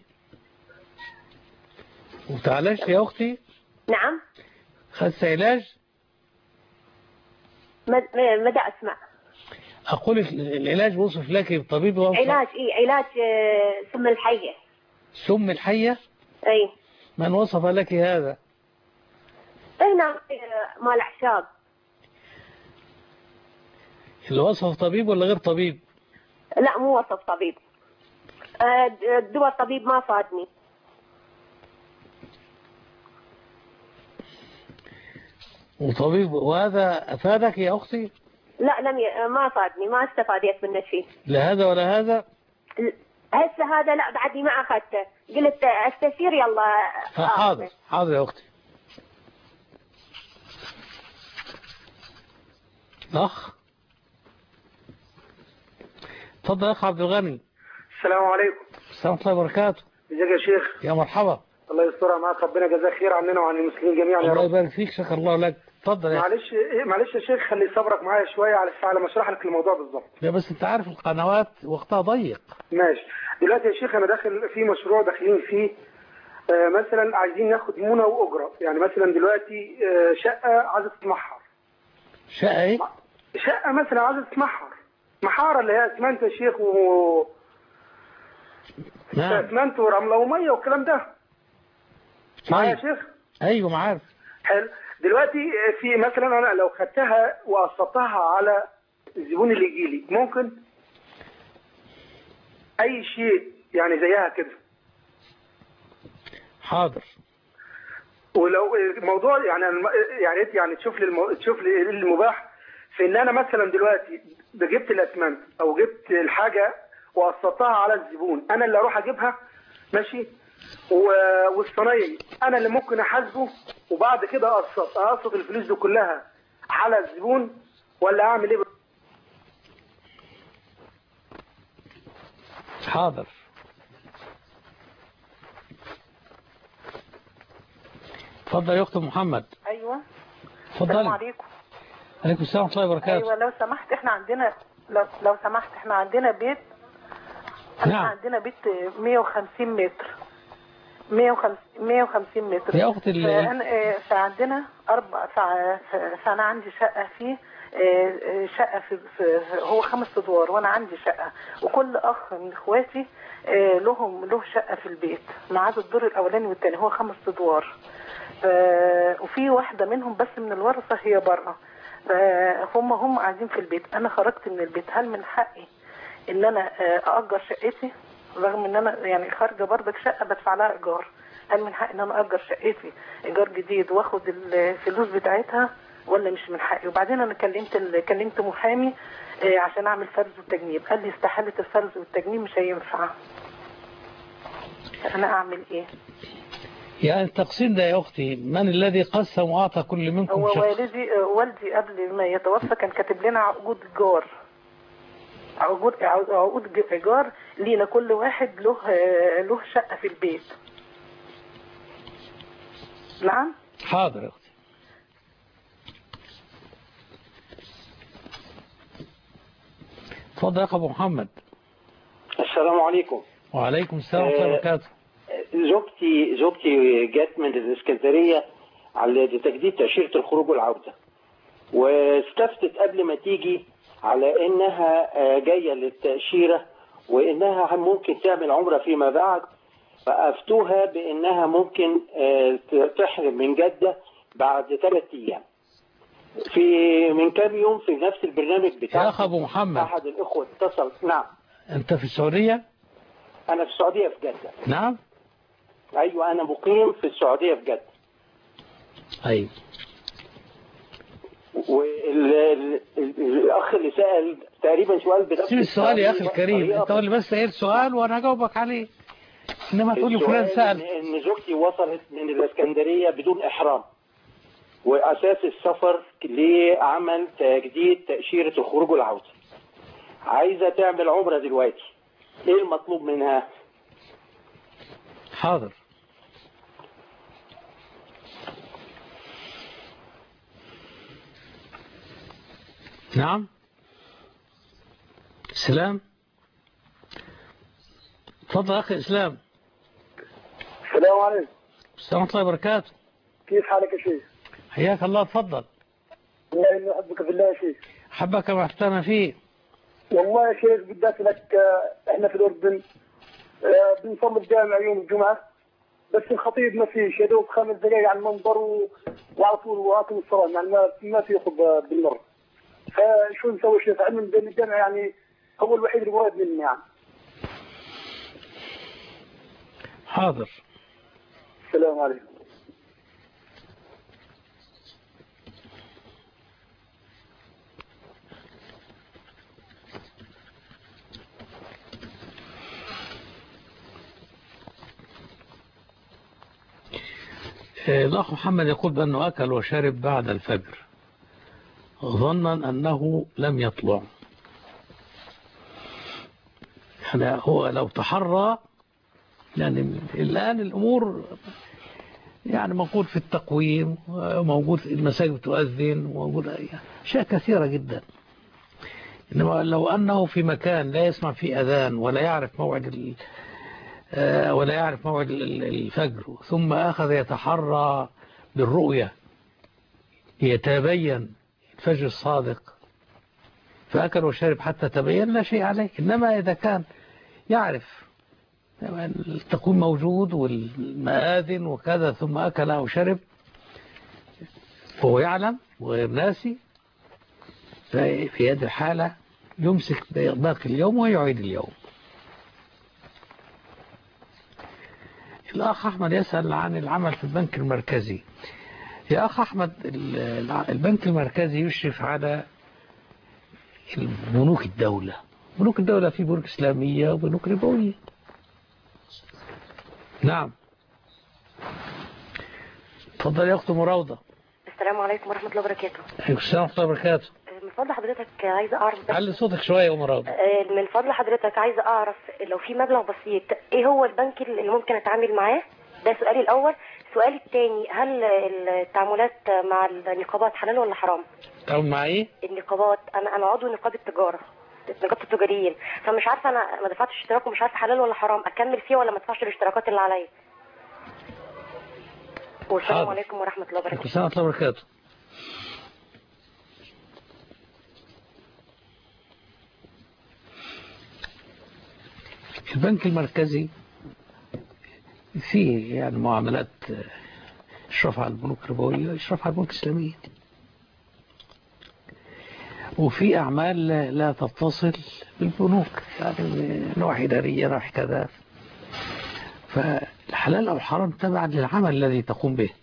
وتعالجت يا أختي؟ نعم. خدت علاج؟ مدى أسمع. أقول العلاج وصف لك الطبيب علاج علاج سم الحية. سم الحية؟ أي. من وصف لك هذا؟ هنا مال أعشاب. اللي وصف طبيب ولا غير طبيب؟ لا مو وصف طبيب. الدواء الطبيب ما فادني. وطبيب وهذا أفادك يا أختي؟ لا ما فادني، ما استفادت منه شيء. لا هذا ولا هذا؟ هسه هذا لا بعدني ما أخذته، قلت استشير يلا. حاضر يا أختي. أخ تفضل يا أخ عبد الغني. السلام عليكم. السلام ورحمة الله وبركاته. ازيك يا شيخ؟ يا مرحبا. الله يسترها معك، ربنا جزاك خير عننا وعن المسلمين جميعا يا رب. الله يبارك فيك، شكر الله لك. اتفضل يا معلش يا شيخ، خلي صبرك معايا شويه على ما اشرح لك الموضوع بالظبط. لا بس انت عارف القنوات وقتها ضيق. ماشي. دلوقتي يا شيخ انا داخل في مشروع داخلين فيه، مثلا عايزين ناخد منى واجره، يعني مثلا دلوقتي شقه عايزه تتمحر. شقه ايه؟ شقه مثلا عايزه تتمحر، محاره اللي هي اسمنت يا شيخ نعم. اسمنت ورمله وميه والكلام ده. معايا يا شيخ؟ ايوه معاك. حلو. دلوقتي في مثلا انا لو خدتها وقسطتها على الزبون اللي يجي لي ممكن اي شيء يعني زيها كده. حاضر. ولو الموضوع يعني تشوف لي المباح في ان انا مثلا دلوقتي جبت الاسمنت او جبت الحاجه وقسطتها على الزبون، انا اللي اروح اجيبها ماشي، والصنايعي انا اللي ممكن احاسبه، وبعد كده اقسط الفلوس دي كلها على الزبون، ولا اعمل ايه؟ حاضر. اتفضل يا اخت محمد. ايوه. اتفضلي. السلام عليكم. عليكم السلام ورحمه الله وبركاته. ايوه لو سمحت احنا عندنا لو سمحت احنا عندنا بيت. نعم. عندنا بيت 150 متر 150 متر يا اختي فعندنا فانا عندي شقه فيه شقة هو 5 أدوار وأنا عندي شقة، وكل أخ من إخواتي له شقة في البيت ما عدا الدور الأولاني والتاني، هو 5 أدوار. وفي واحدة منهم بس من الورثة هي بره، هم قاعدين في البيت. أنا خرجت من البيت، هل من حقي إن أنا أأجر شقتي رغم إن أنا يعني خارجة برضك شقة بدفع لها إيجار؟ هل من حقي إن أنا أأجر شقتي إيجار جديد وآخد الفلوس بتاعتها ولا مش من حقي؟ وبعدين أنا كلمت محامي عشان أعمل فرز وتجنيب، قال لي استحالة الفرز والتجنيب مش هينفع. أنا أعمل إيه؟ يعني التقسيم ده يا أختي من الذي قسم وأعطى كل منكم هو شخص؟ والدي قبل ما يتوفى كان كاتب لنا عقود إيجار، عقود إيجار لينا، كل واحد له شقة في البيت. نعم. حاضر يا أختي. اتفضل يا أبو محمد. السلام عليكم. وعليكم السلام ورحمة الله وبركاته. زوجتي جت من الإسكندرية على تجديد تأشيرة الخروج والعودة، واستفتت قبل ما تيجي على إنها جاية للتأشيرة وإنها ممكن تعمل عمرة فيما بعد، فأفتوها بإنها ممكن تحرم من جدة بعد 3 أيام. من كام يوم في نفس البرنامج بتاع يا أخ أبو محمد أحد الإخوة اتصل. نعم. أنت في السعودية؟ أنا في السعودية في جدة. نعم. أيوة أنا مقيم في السعودية في جدة. أيوة. والأخ اللي سأل تقريبا سؤال بنفس سيب السؤال يا أخي الكريم، أنت قول لي بس إيه السؤال وأنا هجاوبك عليه، إنما تقول لي فلان سأل. إن زوجتي وصلت من الإسكندرية بدون إحرام، وأساس السفر لعمل تجديد تأشيرة الخروج والعودة، عايزة تعمل عمرة دلوقتي، إيه المطلوب منها؟ حاضر. نعم. اسلام. تفضل اخي اسلام. السلام عليكم. السلام ورحمة الله وبركاته. كيف حالك يا شيخ؟ حياك الله. تفضل. والله اني احبك في الله يا شيخ. حبك ما احترم فيه. والله يا شيخ بدي اسالك، احنا في الاردن بنصلي الجامع يوم الجمعه، بس الخطيب ما فيش، يا دوب 5 دقائق على المنبر وعلى طول واقم الصلاه، يعني ما في يخطب بالمره. فشو نسوي شيخ؟ علما بين الجامع يعني هو الوحيد اللي قريب مني يعني. حاضر. السلام عليكم. الأخ محمد يقول بأنه أكل وشرب بعد الفجر ظنا أنه لم يطلع. يعني هو لو تحرى، يعني الآن الأمور يعني موجود في التقويم، موجود في المساجد تؤذن، وموجود أشياء كثيرة جدا. إنما لو أنه في مكان لا يسمع فيه أذان ولا يعرف موعد الفجر، ثم أخذ يتحرى بالرؤية يتبين الفجر الصادق فأكل وشرب حتى تبين لا شيء عليه. إنما إذا كان يعرف التقويم موجود والمآذن وكذا ثم أكل أو شرب وهو يعلم وغير ناسي، في هذه الحالة يمسك باقي اليوم ويعيد اليوم. الأخ أحمد يسأل عن العمل في البنك المركزي. يا أخ أحمد، البنك المركزي يشرف على بنوك الدولة. بنوك الدولة في بنوك إسلامية وبنوك ربوية. نعم. تفضل يا أخت مراوضة. السلام عليكم ورحمة الله وبركاته. عليكم السلام ورحمة الله وبركاته. من فضل حضرتك عايزة أعرف علي صوتك شوية يا مراوضة. من فضل حضرتك عايزة أعرف لو في مبلغ بسيط إيه هو البنك اللي ممكن أتعامل معاه؟ ده سؤالي الأول. سؤالي الثاني، هل التعاملات مع النقابات حلال ولا حرام؟ تعامل مع إيه؟ النقابات. أنا عضو نقابة التجارة، نقابة التجاريين، فمش عارفة، أنا ما دفعتش اشتراك ومش عارفة حلال ولا حرام، أكمل فيه ولا ما ادفعش الاشتراكات اللي عليا؟ والسلام عليكم ورحمة الله وبركاته. السلام ورحمة الله وبركاته. البنك المركزي فيه يعني معاملات إشراف على البنوك الربوية وإشراف على البنوك الإسلامية، وفي أعمال لا تتصل بالبنوك، يعني نواحي إدارية نواحي كذا. فالحلال أو الحرام تبع للعمل الذي تقوم به.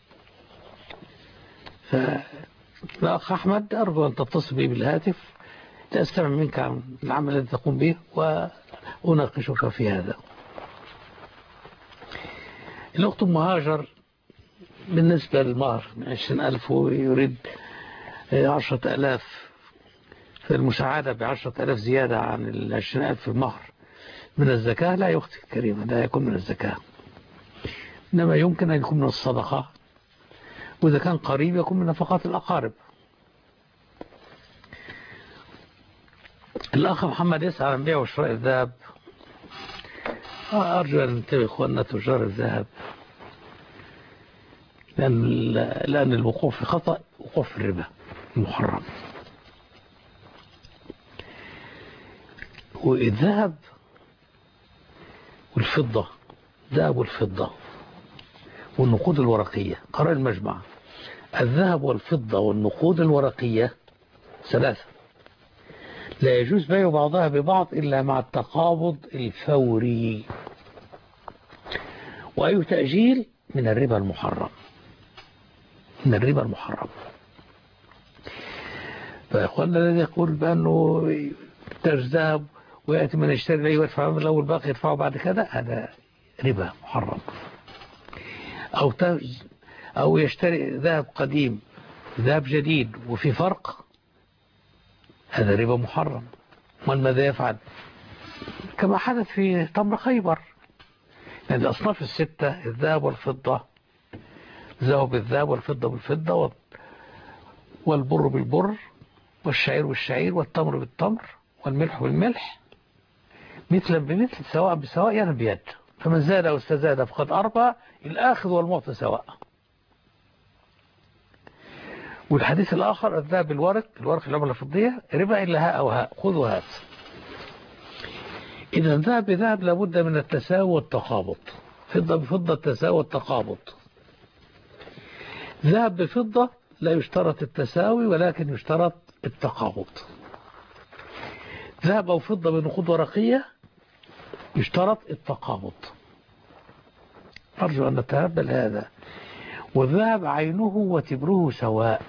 فالأخ أحمد أرجو أن تتصل بي بالهاتف لأستمع منك عن العمل الذي تقوم به وأناقشك في هذا. الأخت مهاجر بالنسبة للمهر 20,000 ويريد 10,000 في المساعدة ب10,000 زيادة عن 20,000 المهر من الزكاة، لا يا أختي الكريمة، لا يكون من الزكاة، إنما يمكن أن يكون من الصدقة، وإذا كان قريب يكون من نفقات الأقارب. الأخ محمد يسأل عن بيع وشراء الذهب. أرجو أن ننتبه إخواننا تجار الذهب، لأن الوقوف في خطأ وقوف في الربا المحرم. والذهب والفضة، الذهب والفضة والنقود الورقية، قرار المجمع: الذهب والفضة والنقود الورقية ثلاثة لا يجوز بيع بعضها ببعض إلا مع التقابض الفوري، وأي تأجيل من الربا المحرم، من الربا المحرم. فأخواننا الذي يقول بأنه يحتاج ذهب ويأتي من يشتري له ويدفع من الأول باقي يدفعه بعد كذا، هذا ربا محرم. أو يشتري ذهب قديم ذهب جديد وفي فرق، هذا ربا محرم. ماذا يفعل؟ كما حدث في تمر خيبر، يعني الأصناف الستة: الذهب والفضة، الذهب بالذهب والفضة بالفضة والبر بالبر والشعير بالشعير والتمر بالتمر والملح بالملح، مثلا بمثل سواء بسواء يعني بيد، فمن زاد أو استزاد فقد أربى، الآخذ والمعطى سواء. والحديث الآخر: الذهب بالورق، الورق العملة الفضية، ربا إلا هاء أو هاء، خذ وهات. إذا ذهب بذهب لابد من التساوي والتقابض، فضة بفضة التساوي والتقابض. ذهب بفضة لا يشترط التساوي ولكن يشترط التقابض. ذهب أو فضة بنقود ورقية يشترط التقابض. أرجو أن نتهبل هذا. والذهب عينه وتبره سواء،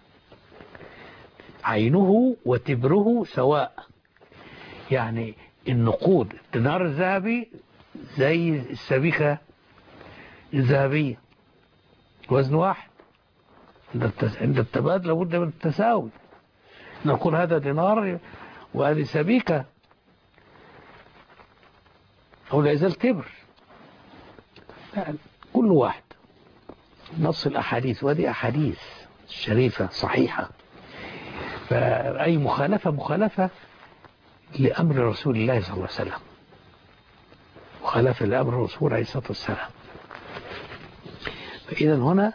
عينه وتبره سواء، يعني النقود الدينار الذهبي زي السبيكة الذهبية، وزن واحد. عند التبادل لابد من التساوي، نقول هذا دينار وهذه سبيكة، أو لا يزال تبر، كل واحد. نص الأحاديث، وهذه أحاديث شريفة صحيحة، فأي مخالفة لأمر رسول الله صلى الله عليه وسلم، مخالفة لأمر الرسول عليه الصلاة والسلام. فإذا هنا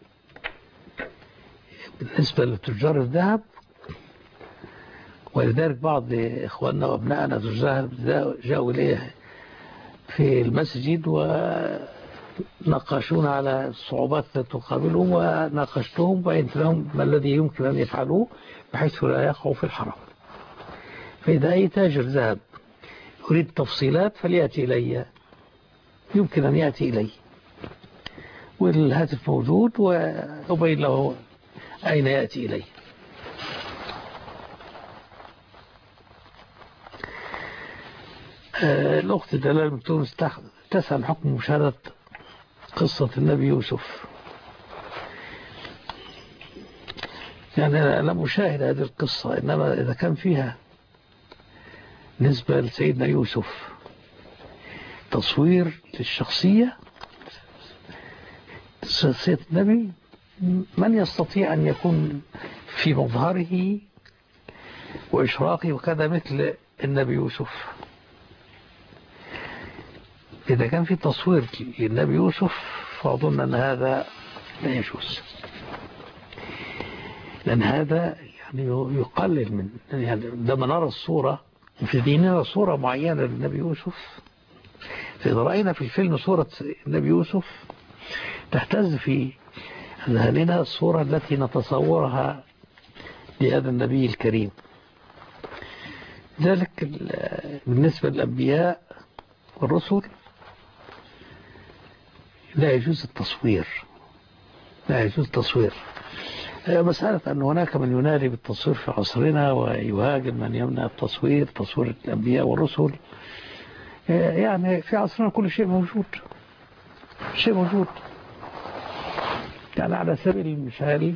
بالنسبة لتجار الذهب، ولذلك بعض إخواننا وأبنائنا تجار جاءوا إليه في المسجد وناقشونا على الصعوبات التي تقابلهم، وناقشتهم وبينت لهم ما الذي يمكن أن يفعلوه بحيث لا يقعوا في الحرام. فإذا أي تاجر ذهب يريد تفصيلات فليأتي إلي، يمكن أن يأتي إلي والهاتف موجود وأبين له أين يأتي إلي. الأخت دلال من تونس تسأل حكم مشاهدة قصة النبي يوسف. يعني أنا لم أشاهد هذه القصة، إنما إذا كان فيها نسبة لسيدنا يوسف تصوير للشخصية شخصية النبي، من يستطيع أن يكون في مظهره وإشراقه وكذا مثل النبي يوسف؟ إذا كان في تصوير للنبي يوسف فأظن أن هذا لا يجوز، لأن هذا يعني يقلل من، يعني عندما نرى الصورة في ديننا صورة معينة للنبي يوسف فإذا رأينا في الفيلم صورة النبي يوسف تهتز في أذهاننا الصورة التي نتصورها لهذا النبي الكريم. ذلك بالنسبة للأنبياء والرسل لا يجوز التصوير، لا يجوز التصوير. مسألة أن هناك من ينادي بالتصوير في عصرنا ويهاجم من يمنع التصوير، تصوير الأنبياء والرسل، يعني في عصرنا كل شيء موجود، شيء موجود. يعني على سبيل المثال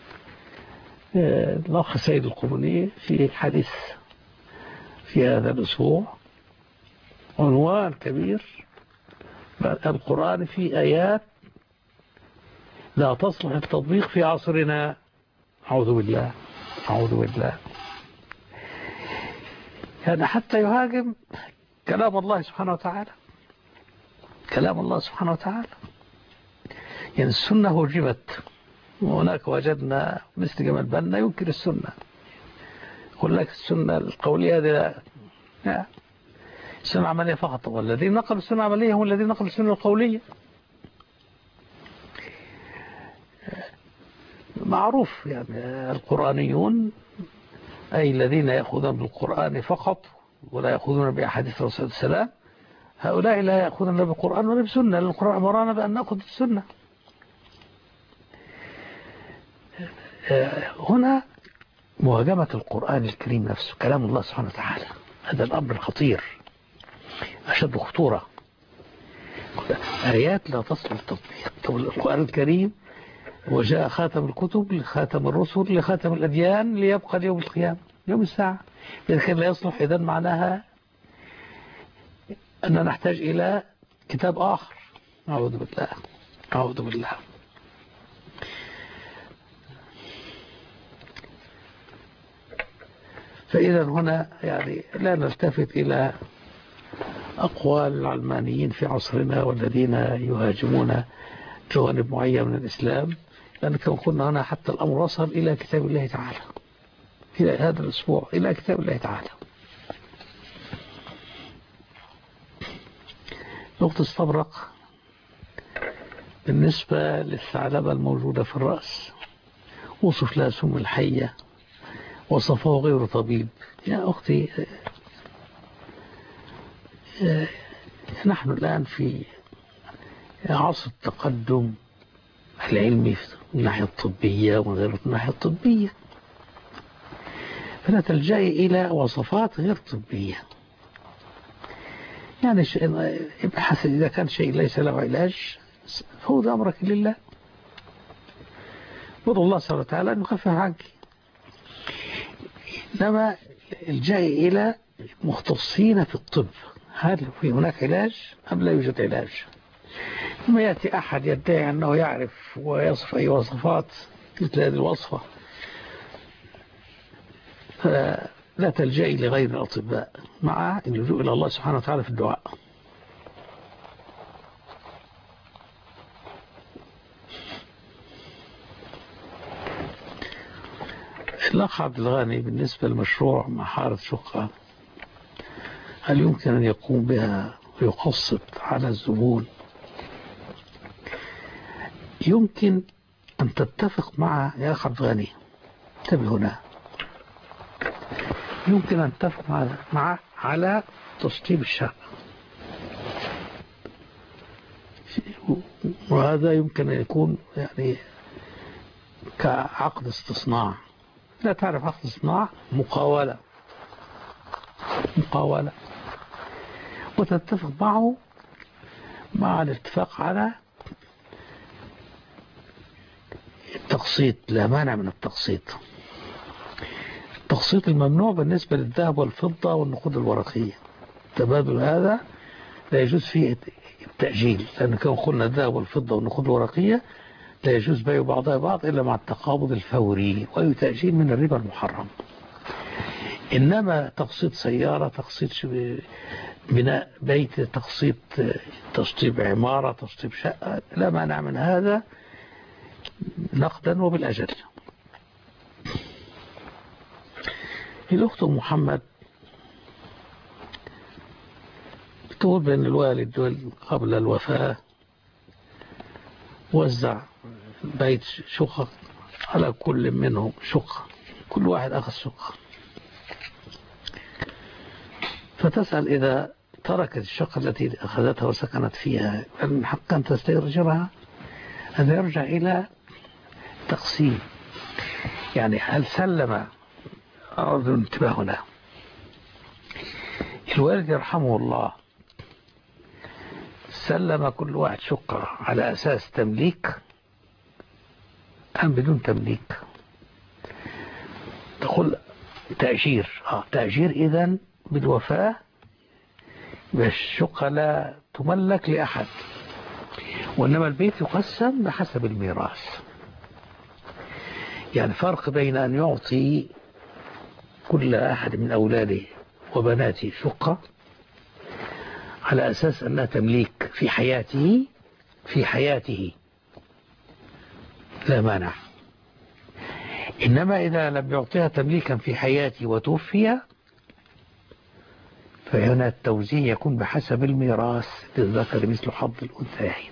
الأخ سيد القرني في حديث في هذا الأسبوع عنوان كبير: القرآن في آيات لا تصلح التطبيق في عصرنا. أعوذ بالله، أعوذ بالله. يعني حتى يهاجم كلام الله سبحانه وتعالى، كلام الله سبحانه وتعالى. يعني السنة وجبت، وهناك وجدنا مثل جمال بنا ينكر السنة، يقول لك السنة القولية هذه لا، السنة العملية فقط، والذين نقلوا السنة العملية هم الذين نقلوا السنة القولية. معروف يعني القرآنيون أي الذين يأخذون بالقرآن فقط ولا يأخذون بأحاديث الرسول صلى الله عليه وسلم، هؤلاء لا يأخذون لا بالقرآن ولا بسنة، لأن القرآن أمرنا بأن نأخذ السنة. هنا مهاجمة القرآن الكريم نفسه، كلام الله سبحانه وتعالى، هذا الأمر الخطير أشد خطورة. آيات لا تصل للتطبيق. القرآن الكريم وجاء خاتم الكتب لخاتم الرسل لخاتم الأديان ليبقى ليوم القيامة، يوم الساعة. إذا كان لا يصلح إذن معناها أننا نحتاج إلى كتاب آخر. أعوذ بالله، أعوذ بالله. فإذا هنا يعني لا نلتفت إلى أقوال العلمانيين في عصرنا والذين يهاجمون جوانب معينة من الإسلام، لأن كما قلنا هنا حتى الأمر وصل إلى كتاب الله تعالى، إلى هذا الأسبوع إلى كتاب الله تعالى. نقطة استبرق بالنسبة للثعلبة الموجودة في الرأس، وصف لها سم الحية، وصفه غير طبيب. يا أختي، نحن الآن في عصر التقدم العلمي من الناحية الطبية وغير الناحية الطبية، فلا تلجأي إلى وصفات غير طبية. يعني ابحث، إذا كان شيء ليس له علاج فوض أمرك لله، وضع الله سبحانه وتعالى أن يخفف عنك. إنما الجاي إلى مختصين في الطب، هل في هناك علاج أم لا يوجد علاج؟ ثم يأتي أحد يدعي أنه يعرف ويصف أي وصفات مثل هذه الوصفة، فلا تلجئي لغير الأطباء مع اللجوء إلى الله سبحانه وتعالى في الدعاء. الأخ عبد الغني بالنسبة لمشروع محارة شقة، هل يمكن أن يقوم بها ويقسط على الزبون؟ يمكن أن تتفق مع يا أخ عبد الغني، انتبه هنا، يمكن أن تتفق مع على تشطيب الشقة، وهذا يمكن أن يكون يعني كعقد استصناع. لا تعرف عقد استصناع؟ مقاولة، مقاولة، وتتفق معه مع الاتفاق على التقسيط. لا مانع من التقسيط. التقسيط الممنوع بالنسبة للذهب والفضة والنقود الورقية، تبادل هذا لا يجوز فيه التأجيل، لأن كما قلنا الذهب والفضة والنقود الورقية لا يجوز بيع بعضها بعض إلا مع التقابض الفوري، وأي تأجيل من الربا المحرم. إنما تقسيط سيارة، تقسيط بناء بيت، تقسيط تشطيب عمارة، تشطيب شقة، لا مانع من هذا نقدا وبالأجل. الأخت محمد يقول بأن الوالد قبل الوفاة وزع بيت شقق على كل منهم شقة، كل واحد أخذ شقة، فتسأل إذا تركت الشقة التي أخذتها وسكنت فيها هل حقا أن تستأجرها؟ هذا يرجع إلى تقسيم، يعني هل سلم، أرجو الانتباه هنا، الوالد يرحمه الله سلم كل واحد شقة على أساس تمليك أم بدون تمليك؟ تقول تأجير، تأجير إذن بالوفاة الشقة لا تملك لأحد، وإنما البيت يقسم بحسب الميراث. يعني فرق بين أن يعطي كل أحد من أولاده وبناته شقة على أساس أنها تمليك في حياته لا مانع، إنما إذا لم يعطيها تمليكا في حياته وتوفي فهنا التوزيع يكون بحسب الميراث، للذكر مثل حظ الأنثيين.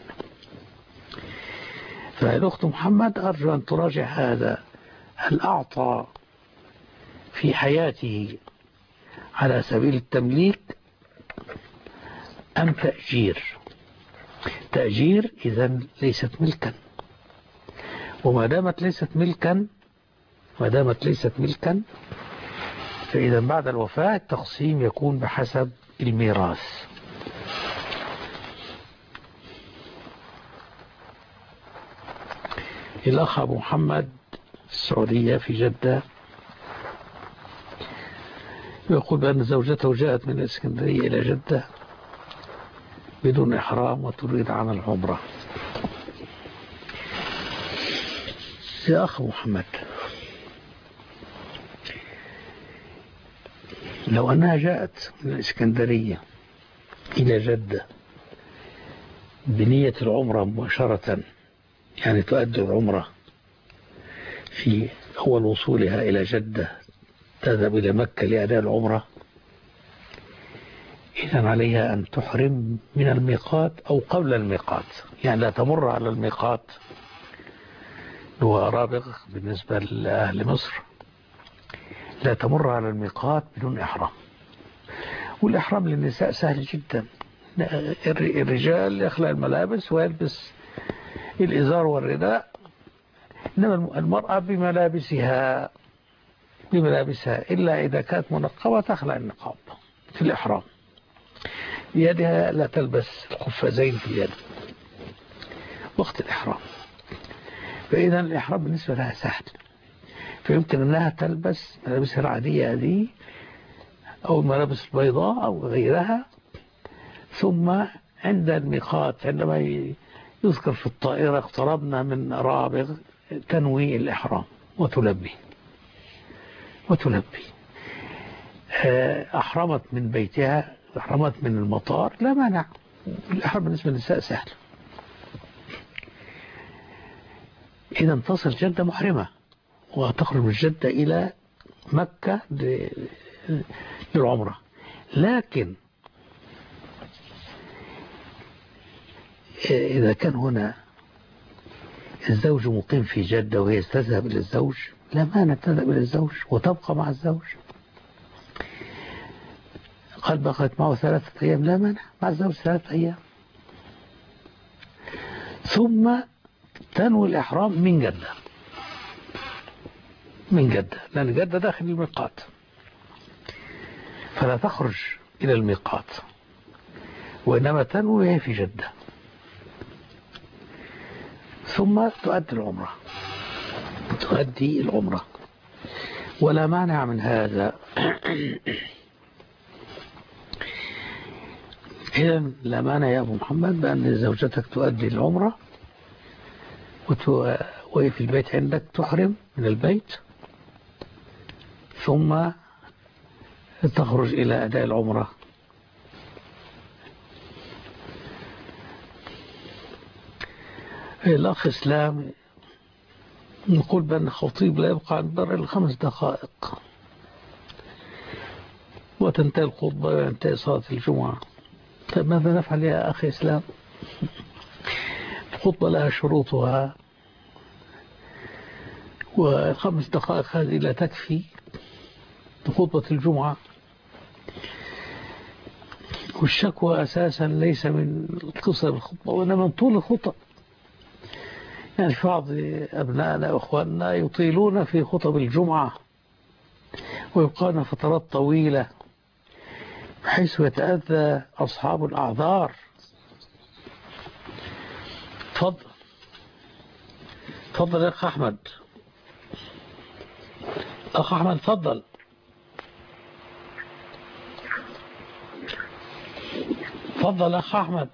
فالأخت محمد أرجو أن تراجع هذا، هل أعطى في حياته على سبيل التمليك أم تأجير؟ تأجير إذن ليست ملكا، وما دامت ليست ملكا فإذا بعد الوفاة التقسيم يكون بحسب الميراث. الأخ أبو محمد في السعودية في جدة يقول بأن زوجته جاءت من الإسكندرية إلى جدة بدون إحرام وتريد عمل عمرة. يا أخ محمد، لو أنها جاءت من الإسكندرية إلى جدة بنية العمرة مباشرة، يعني تؤدي العمرة في أول وصولها إلى جدة تذهب إلى مكة لأداء العمرة، إذن عليها أن تحرم من الميقات أو قبل الميقات، يعني لا تمر على الميقات هو رابغ بالنسبة لأهل مصر، لا تمر على الميقات بدون إحرام. والإحرام للنساء سهل جدا، الرجال يخلع الملابس ويلبس الإزار والرداء، إنما المرأة بملابسها إلا إذا كانت منقبة تخلع النقاب في الإحرام، بيدها لا تلبس القفازين في اليد وقت الإحرام، فإذا الإحرام بالنسبة لها سهل، فيمكن أنها تلبس ملابسها العادية هذه أو الملابس البيضاء أو غيرها، ثم عند الميقات عندما يذكر في الطائرة اقتربنا من رابغ تنوي الإحرام وتلبي أحرمت من بيتها، أحرمت من المطار، لا مانع، الإحرام بالنسبة للنساء سهل. إذا تصل جدة محرمة وتخرج من جدة إلى مكة للعمرة، لكن إذا كان هنا الزوج مقيم في جدة وهي تذهب إلى الزوج، لا مانع تذهب إلى الزوج وتبقى مع الزوج، قد بقيت معه 3 أيام لا مانع مع الزوج 3 أيام، ثم تنوي الإحرام من جدة، لأن جدة داخل الميقات، فلا تخرج إلى الميقات وإنما تنوي في جدة، ثم تؤدي العمرة ولا مانع من هذا. إذن لا مانع يا أبو محمد بأن زوجتك تؤدي العمرة وهي في البيت عندك تحرم من البيت، ثم تخرج إلى أداء العمرة. الأخ إسلام نقول بأن الخطيب لا يبقى عن البر إلا 5 طيب ماذا نفعل يا أخي إسلام؟ الخطبة لها شروطها، و5 دقائق هذه لا تكفي خطبة الجمعة. والشكوى أساسا ليس من قصر الخطبة وإنما من طول الخطب. يعني في بعض أبنائنا وأخواننا يطيلون في خطب الجمعة ويبقون فترات طويلة بحيث يتأذى أصحاب الأعذار. تفضل يا أخ أحمد. أخ أحمد تفضل. تفضل أخ أحمد.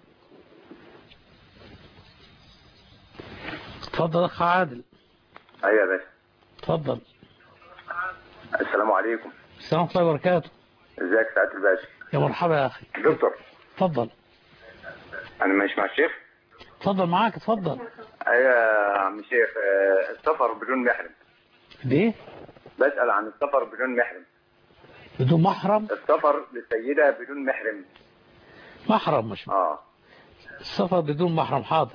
تفضل أخ عادل. أيوة يا باشا. تفضل. السلام عليكم. السلام ورحمة الله وبركاته. ازيك سعادة الباشا؟ يا مرحبا يا أخي. دكتور. تفضل. أنا ماشي مع الشيخ. تفضل معاك. تفضل. أيوة يا عم الشيخ، السفر بدون محرم. ليه؟ بسأل عن السفر بدون محرم. بدون محرم؟ السفر للسيدة بدون محرم. محرم مش السفر بدون محرم. حاضر.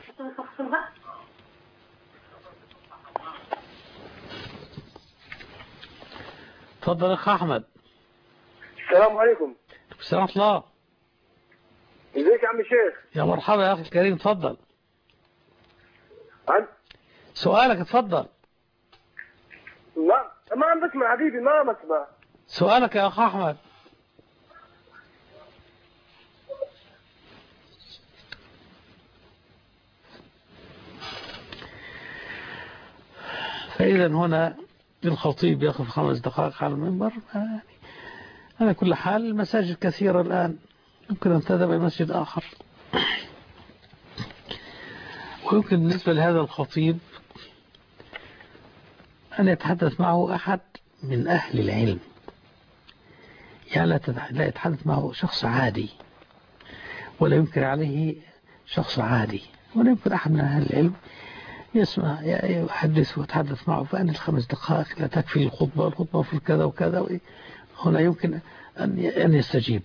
تفضل اخ احمد. السلام عليكم. السلام ورحمة الله. ازيك يا عم الشيخ؟ يا مرحبا يا اخي الكريم. تفضل. أنت؟ سؤالك. اتفضل. ما عم بسمع حبيبي، ما بسمع سؤالك يا اخ احمد. فإذا هنا الخطيب يأخذ 5 دقائق على المنبر. على كل حال المساجد كثيرة الآن، يمكن أن تذهب إلى مسجد آخر. ويمكن بالنسبة لهذا الخطيب أن يتحدث معه أحد من أهل العلم، يعني لا يتحدث معه شخص عادي، ولا ينكر عليه شخص عادي، ولا يمكن أحد من أهل العلم يسمع يحدث ويتحدث معه. فأن 5 دقائق لا تكفي الخطبة في كذا وكذا. هنا يمكن أن يستجيب.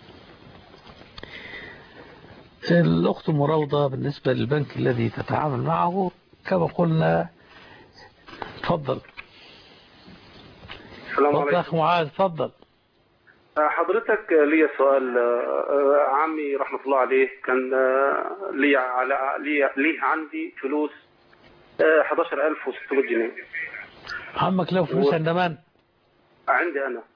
الأخت المراوضة بالنسبة للبنك الذي تتعامل معه كما قلنا. تفضل. السلام عليكم. أخ معاذ تفضل. حضرتك لي سؤال. عمي رحمة الله عليه كان ليه عندي فلوس 11600 جنيه. عمك له فلوس عند من؟ عندي أنا.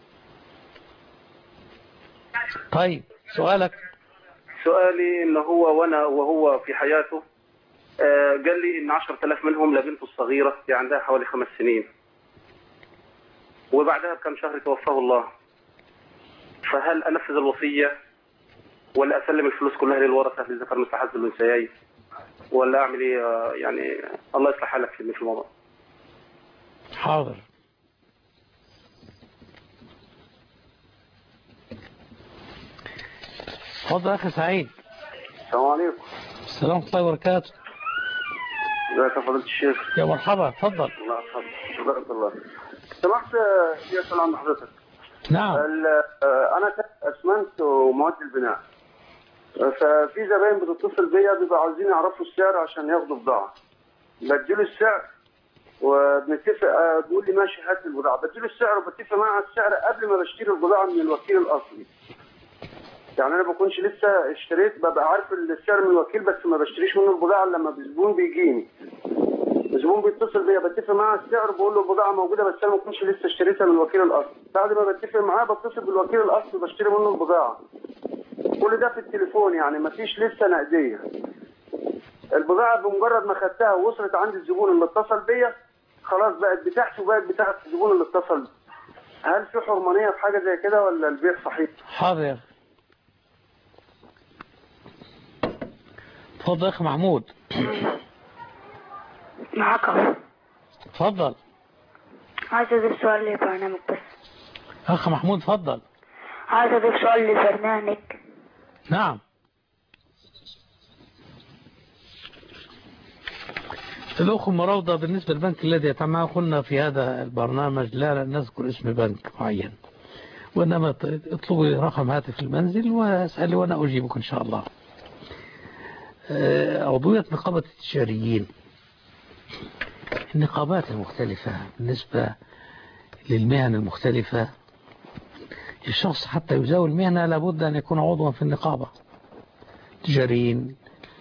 طيب سؤالك. سؤالي إن وهو في حياته قال لي إن 10,000 منهم لبنته الصغيرة اللي عندها حوالي 5 سنين، وبعدها بكم شهر توفاه الله. فهل أنفذ الوصية ولا أسلم الفلوس كلها للورثة للذكر مثل حظ الأنثيين، ولا أعمل إيه؟ يعني الله يصلح حالك في الموضوع. حاضر. تفضل أخي سعيد. السلام عليكم. السلام ورحمة الله وبركاته. ازيك يا فضيلة الشيخ؟ يا مرحبا. تفضل. الله يحفظك. بارك الله. سمحت يا سلام حضرتك. نعم. أنا أسمنت ومواد البناء، ففي زباين بتتصل بيا بيبقى عاوزين يعرفوا السعر عشان ياخدوا بضاعة. بديله السعر وبنتفق، بيقول لي ماشي هات البضاعة، بديله السعر وبتفق معاه على السعر قبل ما بشتري البضاعة من الوكيل الأصلي. يعني أنا ما بكونش لسه اشتريت، ببقى عارف السعر من الوكيل بس ما بشتريش منه البضاعة لما الزبون بيجيني. الزبون بيتصل بيا بتفق معاه على السعر، بقول له البضاعة موجودة بس أنا ما بكونش لسه اشتريتها من الوكيل الأصلي. بعد ما بتفق معاه بتصل بالوكيل الأصلي وبشتري منه البضاعة. كل ده في التليفون، يعني ما فيش لسه نقدية. البضاعة بمجرد ما خدتها ووصلت عند الزبون اللي اتصل بيا خلاص بقت بتاعتي وبقت بتاعت الزبون اللي اتصل بيا. هل في حرمانية في حاجة زي كده ولا البيع صحيح؟ حاضر. تفضل يا أخي محمود. معك. تفضل. عايز أضيف سؤال للبرنامج بس. أخ محمود تفضل. عايز أضيف سؤال للبرنامج. نعم. الأخ المراوضة بالنسبة للبنك الذي يتعامل، قلنا في هذا البرنامج لا نذكر اسم بنك معين، وإنما اطلبوا رقم هاتف المنزل واسألي وأنا أجيبك إن شاء الله. عضوية نقابة التجاريين، النقابات المختلفة بالنسبة للمهن المختلفة، الشخص حتى يزاول المهنة لابد أن يكون عضوا في النقابة. التجاريين،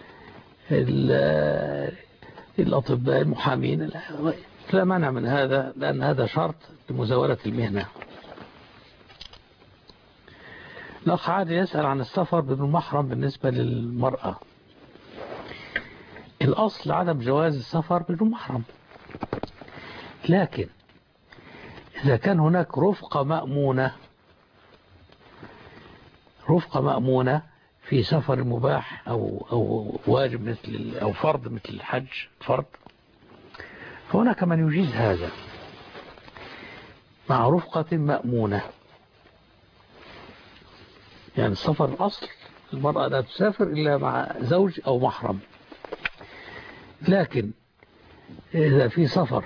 الأطباء، المحامين، لا مانع من هذا، لأن هذا شرط لمزاولة المهنة. الأخ عادل يسأل عن السفر بدون محرم بالنسبة للمرأة. الأصل عدم جواز السفر بدون محرم، لكن إذا كان هناك رفقة مأمونة في سفر مباح أو واجب مثل أو فرض مثل الحج فرض، فهناك من يجيز هذا مع رفقة مأمونة. يعني السفر الأصل المرأة لا تسافر إلا مع زوج أو محرم، لكن إذا في سفر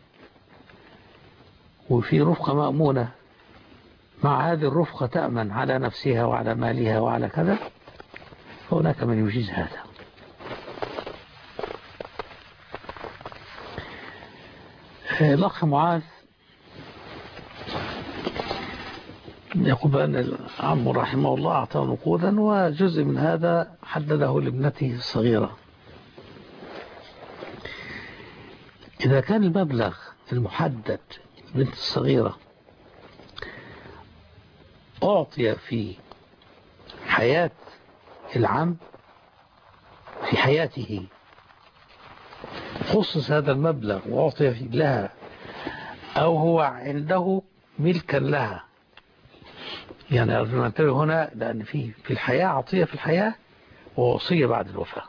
وفي رفقة مأمونة مع هذه الرفقة تأمن على نفسها وعلى مالها وعلى كذا، فهناك من يجيز هذا. الأخ معاذ يقول بأن العم رحمه الله أعطاه نقودا وجزء من هذا حدده لابنته الصغيرة. إذا كان المبلغ المحدد للبنت الصغيرة أعطي في حياة العم في حياته، خصص هذا المبلغ وأعطي لها، أو هو عنده ملكا لها، يعني أرجو أن ننتبه هنا، لأن في الحياة عطية في الحياة ووصية بعد الوفاة.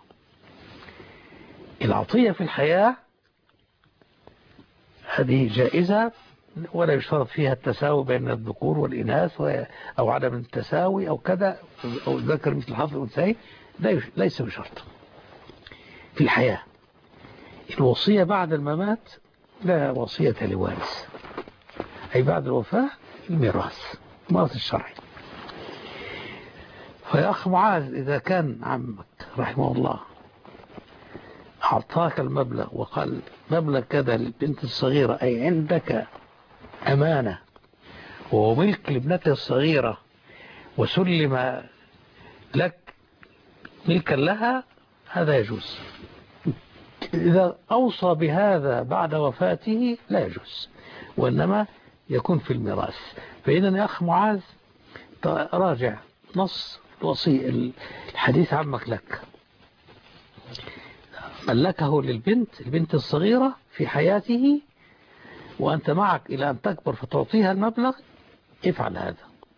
العطية في الحياة هذه جائزة ولا يشترط فيها التساوي بين الذكور والإناث أو عدم التساوي أو كذا، أو الذكر مثل حظ الأنثيين، ليس بشرط في الحياة. الوصية بعد الممات لا وصية لوارث، أي بعد الوفاة الميراث الشرعي. فيا أخ معاذ، إذا كان عمك رحمه الله أعطاك المبلغ وقال مبلغ كذا للبنت الصغيرة، أي عندك أمانة وهو ملك لابنته الصغيرة وسلم لك ملكا لها، هذا يجوز. إذا أوصى بهذا بعد وفاته لا يجوز، وإنما يكون في الميراث. فإذا يا أخ معاذ راجع نص وصي الحديث عمك لك، ملكه البنت الصغيرة في حياته وأنت معك إلى أن تكبر فتعطيها المبلغ، افعل هذا.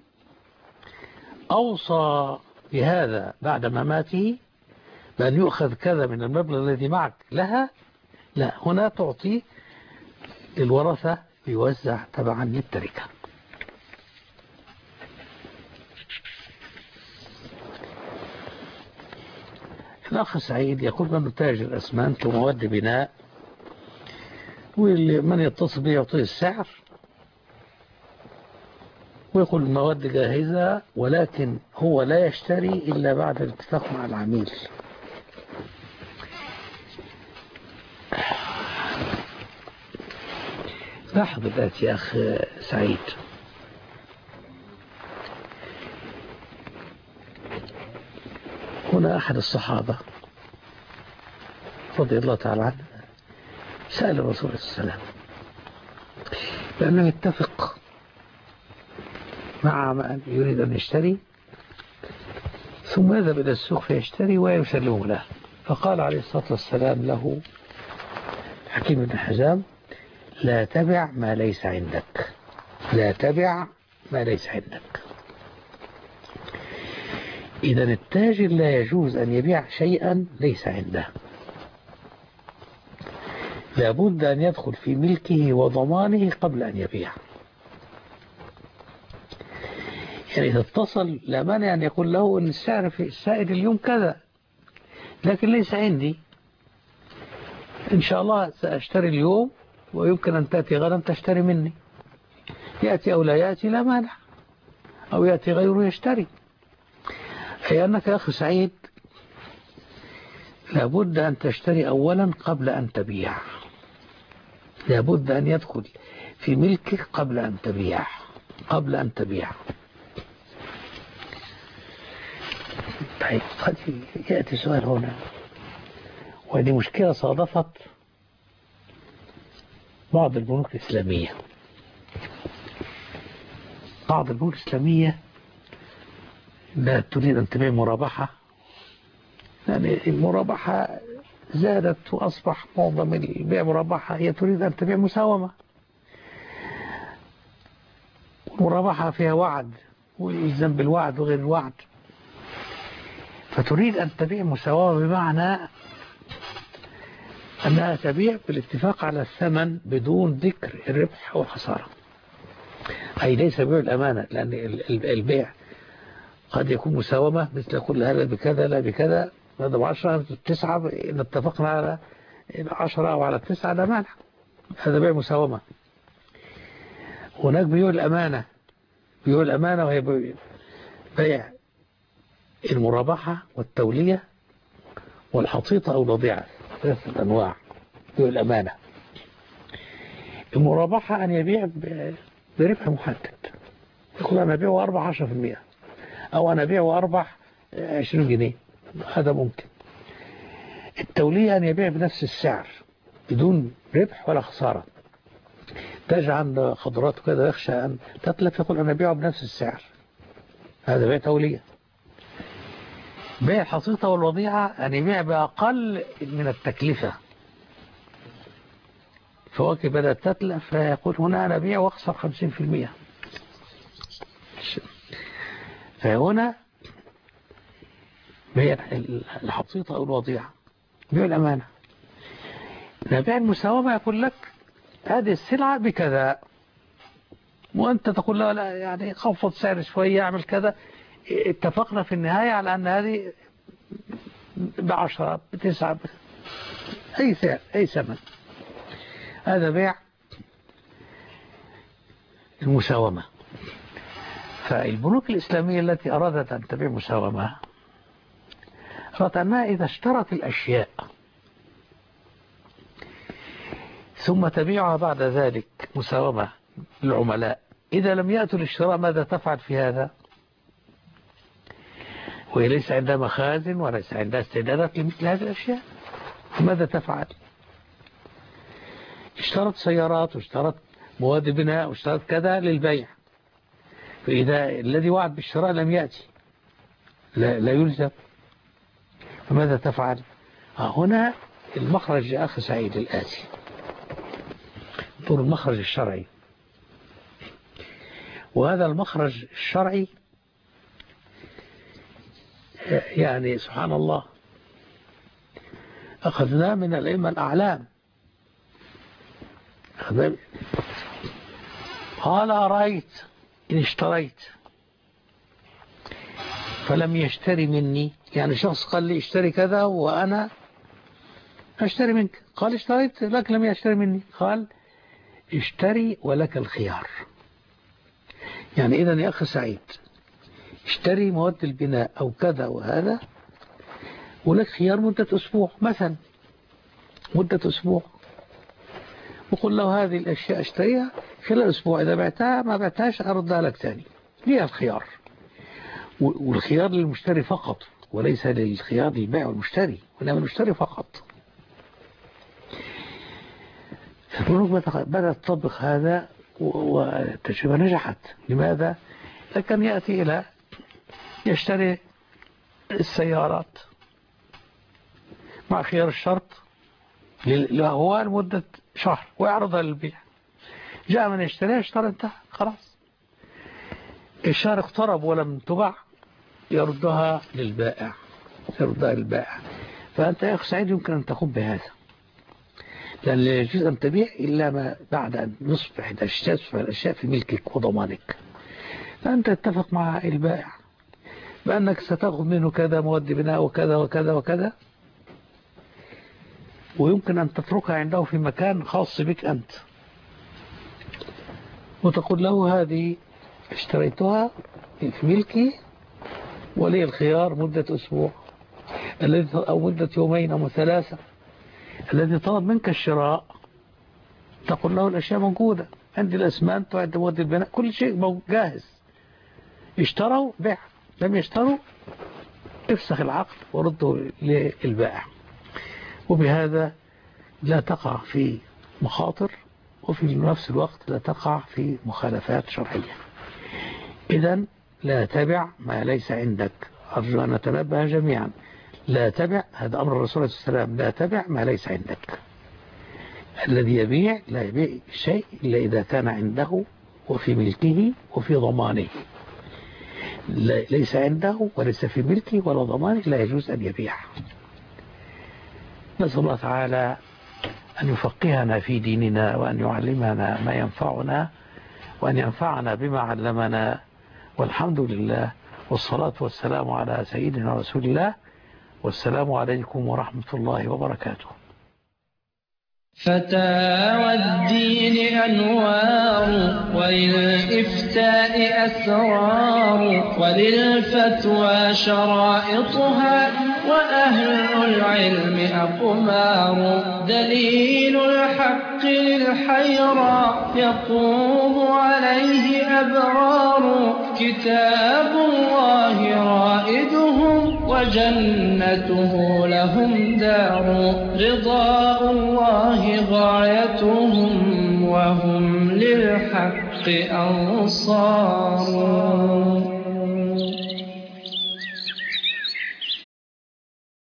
أوصى بهذا بعد مماته بأن يؤخذ كذا من المبلغ الذي معك لها، لا، هنا تعطي للورثة يوزع تبعا للتركة. الأخ سعيد يقول من تاجر أسمنت ومواد بناء، ومن يتصل به يعطيه السعر ويقول المواد جاهزة، ولكن هو لا يشتري إلا بعد الاتفاق مع العميل. لاحظ الآتي يا أخ سعيد، هنا أحد الصحابة رضي الله تعالى عنه سأل الرسول صلى الله عليه وسلم بأنه يتفق مع من يريد أن يشتري، ثم يذهب إلى السوق فيشتري ويسلمه له، فقال عليه الصلاة والسلام له حكيم بن حزام: لا تبع ما ليس عندك، لا تبع ما ليس عندك. إذا التاجر لا يجوز أن يبيع شيئا ليس عنده، لابد أن يدخل في ملكه وضمانه قبل أن يبيع. يعني إذا اتصل لا مانع أن يقول له أن السعر في السائد اليوم كذا، لكن ليس عندي، إن شاء الله سأشتري اليوم ويمكن أن تأتي غدا تشتري مني، يأتي أو لا يأتي لا مانع، أو يأتي غيره يشتري. أي أنك يا أخي سعيد لابد أن تشتري أولا قبل أن تبيع، لابد أن يدخل في ملكك قبل أن تبيع، قبل أن تبيع. طيب قد يأتي سؤال هنا، وهذه مشكلة صادفت بعض البنوك الإسلامية. بعض البنوك الإسلامية لا تريد أن تبيع مرابحة، يعني المرابحة زادت وأصبح معظم البيع مرابحة، هي تريد أن تبيع مساومة. المرابحة فيها وعد والإلزام بالوعد وغير الوعد، فتريد أن تبيع مساومة بمعنى أنها تبيع بالاتفاق على الثمن بدون ذكر الربح والخسارة، أي ليس بيع الأمانة، لأن البيع قد يكون مساومة، مثل كل هذا بكذا لا بكذا، هذا ب10 9 إن اتفقنا على 10 أو على 9 لا مانع، هذا بيع مساومة. هناك بيع الأمانة، بيع الأمانة وهي بيع المرابحة والتولية والحطيطة أو الوضيعة، 3 أنواع بيع الأمانة. المرابحة أن يبيع بربح محدد، يقول أنا أبيع وأربح 10%، أو أنا أبيع وأربح 20 جنيه، هذا ممكن. التولية أن يبيع بنفس السعر بدون ربح ولا خسارة، تجي عند خضروات كده يخشى أن تتلف، يقول أنا أبيعه بنفس السعر، هذا بيع تولية. بيع الحصيطة والوضيعة أن يبيع بأقل من التكلفة، فواكب بدأت تتلف فيقول هنا أنا أبيع وأخسر 50%. فهنا بيع الحصيطة أو الوضيعة، بيع الأمانة. بيع المساومة يقول لك هذه السلعة بكذا، وأنت تقول له لا يعني خفض سعر شوية، اعمل كذا، اتفقنا في النهاية على أن هذه ب10 ب9 أي سعر أي ثمن، هذا بيع المساومة. فالبنوك الإسلامية التي أرادت أن تبيع مساومة أردت أنها إذا اشترت الأشياء ثم تبيعها بعد ذلك مساومة للعملاء، إذا لم يأتوا للشراء ماذا تفعل في هذا؟ وهي ليس عندها مخازن وليس عندها استعدادات لمثل هذه الأشياء، ماذا تفعل؟ اشترت سيارات واشترت مواد بناء واشترت كذا للبيع، فإذا الذي وعد بالشراء لم يأتي لا يلزم، فماذا تفعل؟ هنا المخرج يا أخي سعيد الآتي، طول المخرج الشرعي، وهذا المخرج الشرعي يعني سبحان الله أخذناه من الأئمة الأعلام. قال أرأيت إن اشتريت فلم يشتري مني، يعني شخص قال لي اشتري كذا وأنا اشتري منك، قال اشتريت لك لم يشتري مني، قال اشتري ولك الخيار. يعني إذن يا أخي سعيد اشتري مواد البناء أو كذا وهذا ولك خيار مدة أسبوع مثلا، مدة أسبوع، وقل له هذه الأشياء اشتريها خلال أسبوع، إذا بعتها ما بعتهاش أردها لك ثاني، ليها الخيار. والخيار للمشتري فقط وليس للخيار للبائع والمشتري، وإنما المشتري فقط. البنوك بدأت تطبق هذا والتجربة نجحت. لماذا؟ لكن يأتي إلى يشتري السيارات مع خيار الشرط هو لمدة شهر ويعرضها للبيع، جاء من يشتريها اشترى انتهى خلاص، الشهر اقترب ولم تباع يردها للبائع، يردها للبائع. فأنت يا أخي سعيد يمكن أن تقوم بهذا، لأن لا يجوز أن تبيع إلا ما بعد أن يصبح الأشياء في ملكك وضمانك. فأنت اتفق مع البائع بأنك ستأخذ منه كذا مواد بناء وكذا وكذا وكذا، ويمكن أن تتركها عنده في مكان خاص بك أنت، وتقول له هذه اشتريتها في ملكه ولي الخيار مدة أسبوع أو مدة يومين أو 3. الذي طلب منك الشراء تقول له الأشياء موجودة، عندي الأسمنت وعندي مواد البناء، كل شيء جاهز. اشتروا بيع، لم يشتروا افسخ العقد ورده للبائع. وبهذا لا تقع في مخاطر وفي نفس الوقت لا تقع في مخالفات شرعية. إذن لا تبع ما ليس عندك. أرجو أن نتنبه جميعا، لا تبع، هذا أمر الرسول صلى الله عليه وسلم، لا تبع ما ليس عندك. الذي يبيع لا يبيع شيء إلا إذا كان عنده وفي ملكه وفي ضمانه. ليس عنده وليس في ملكه ولا ضمانه لا يجوز أن يبيع. نسأل الله تعالى أن يفقهنا في ديننا وأن يعلمنا ما ينفعنا وأن ينفعنا بما علمنا، والحمد لله والصلاة والسلام على سيدنا رسول الله، والسلام عليكم ورحمة الله وبركاته. فتاوى الدين أنوار، وللإفتاء أسرار، وللفتوى شرائطها، وأهل العلم أقمار. دليل الحق للحيرى يقوم عليه أبرار. كتاب الله رائدهم وجنته لهم دار. رضاء الله غايتهم وهم للحق أنصار.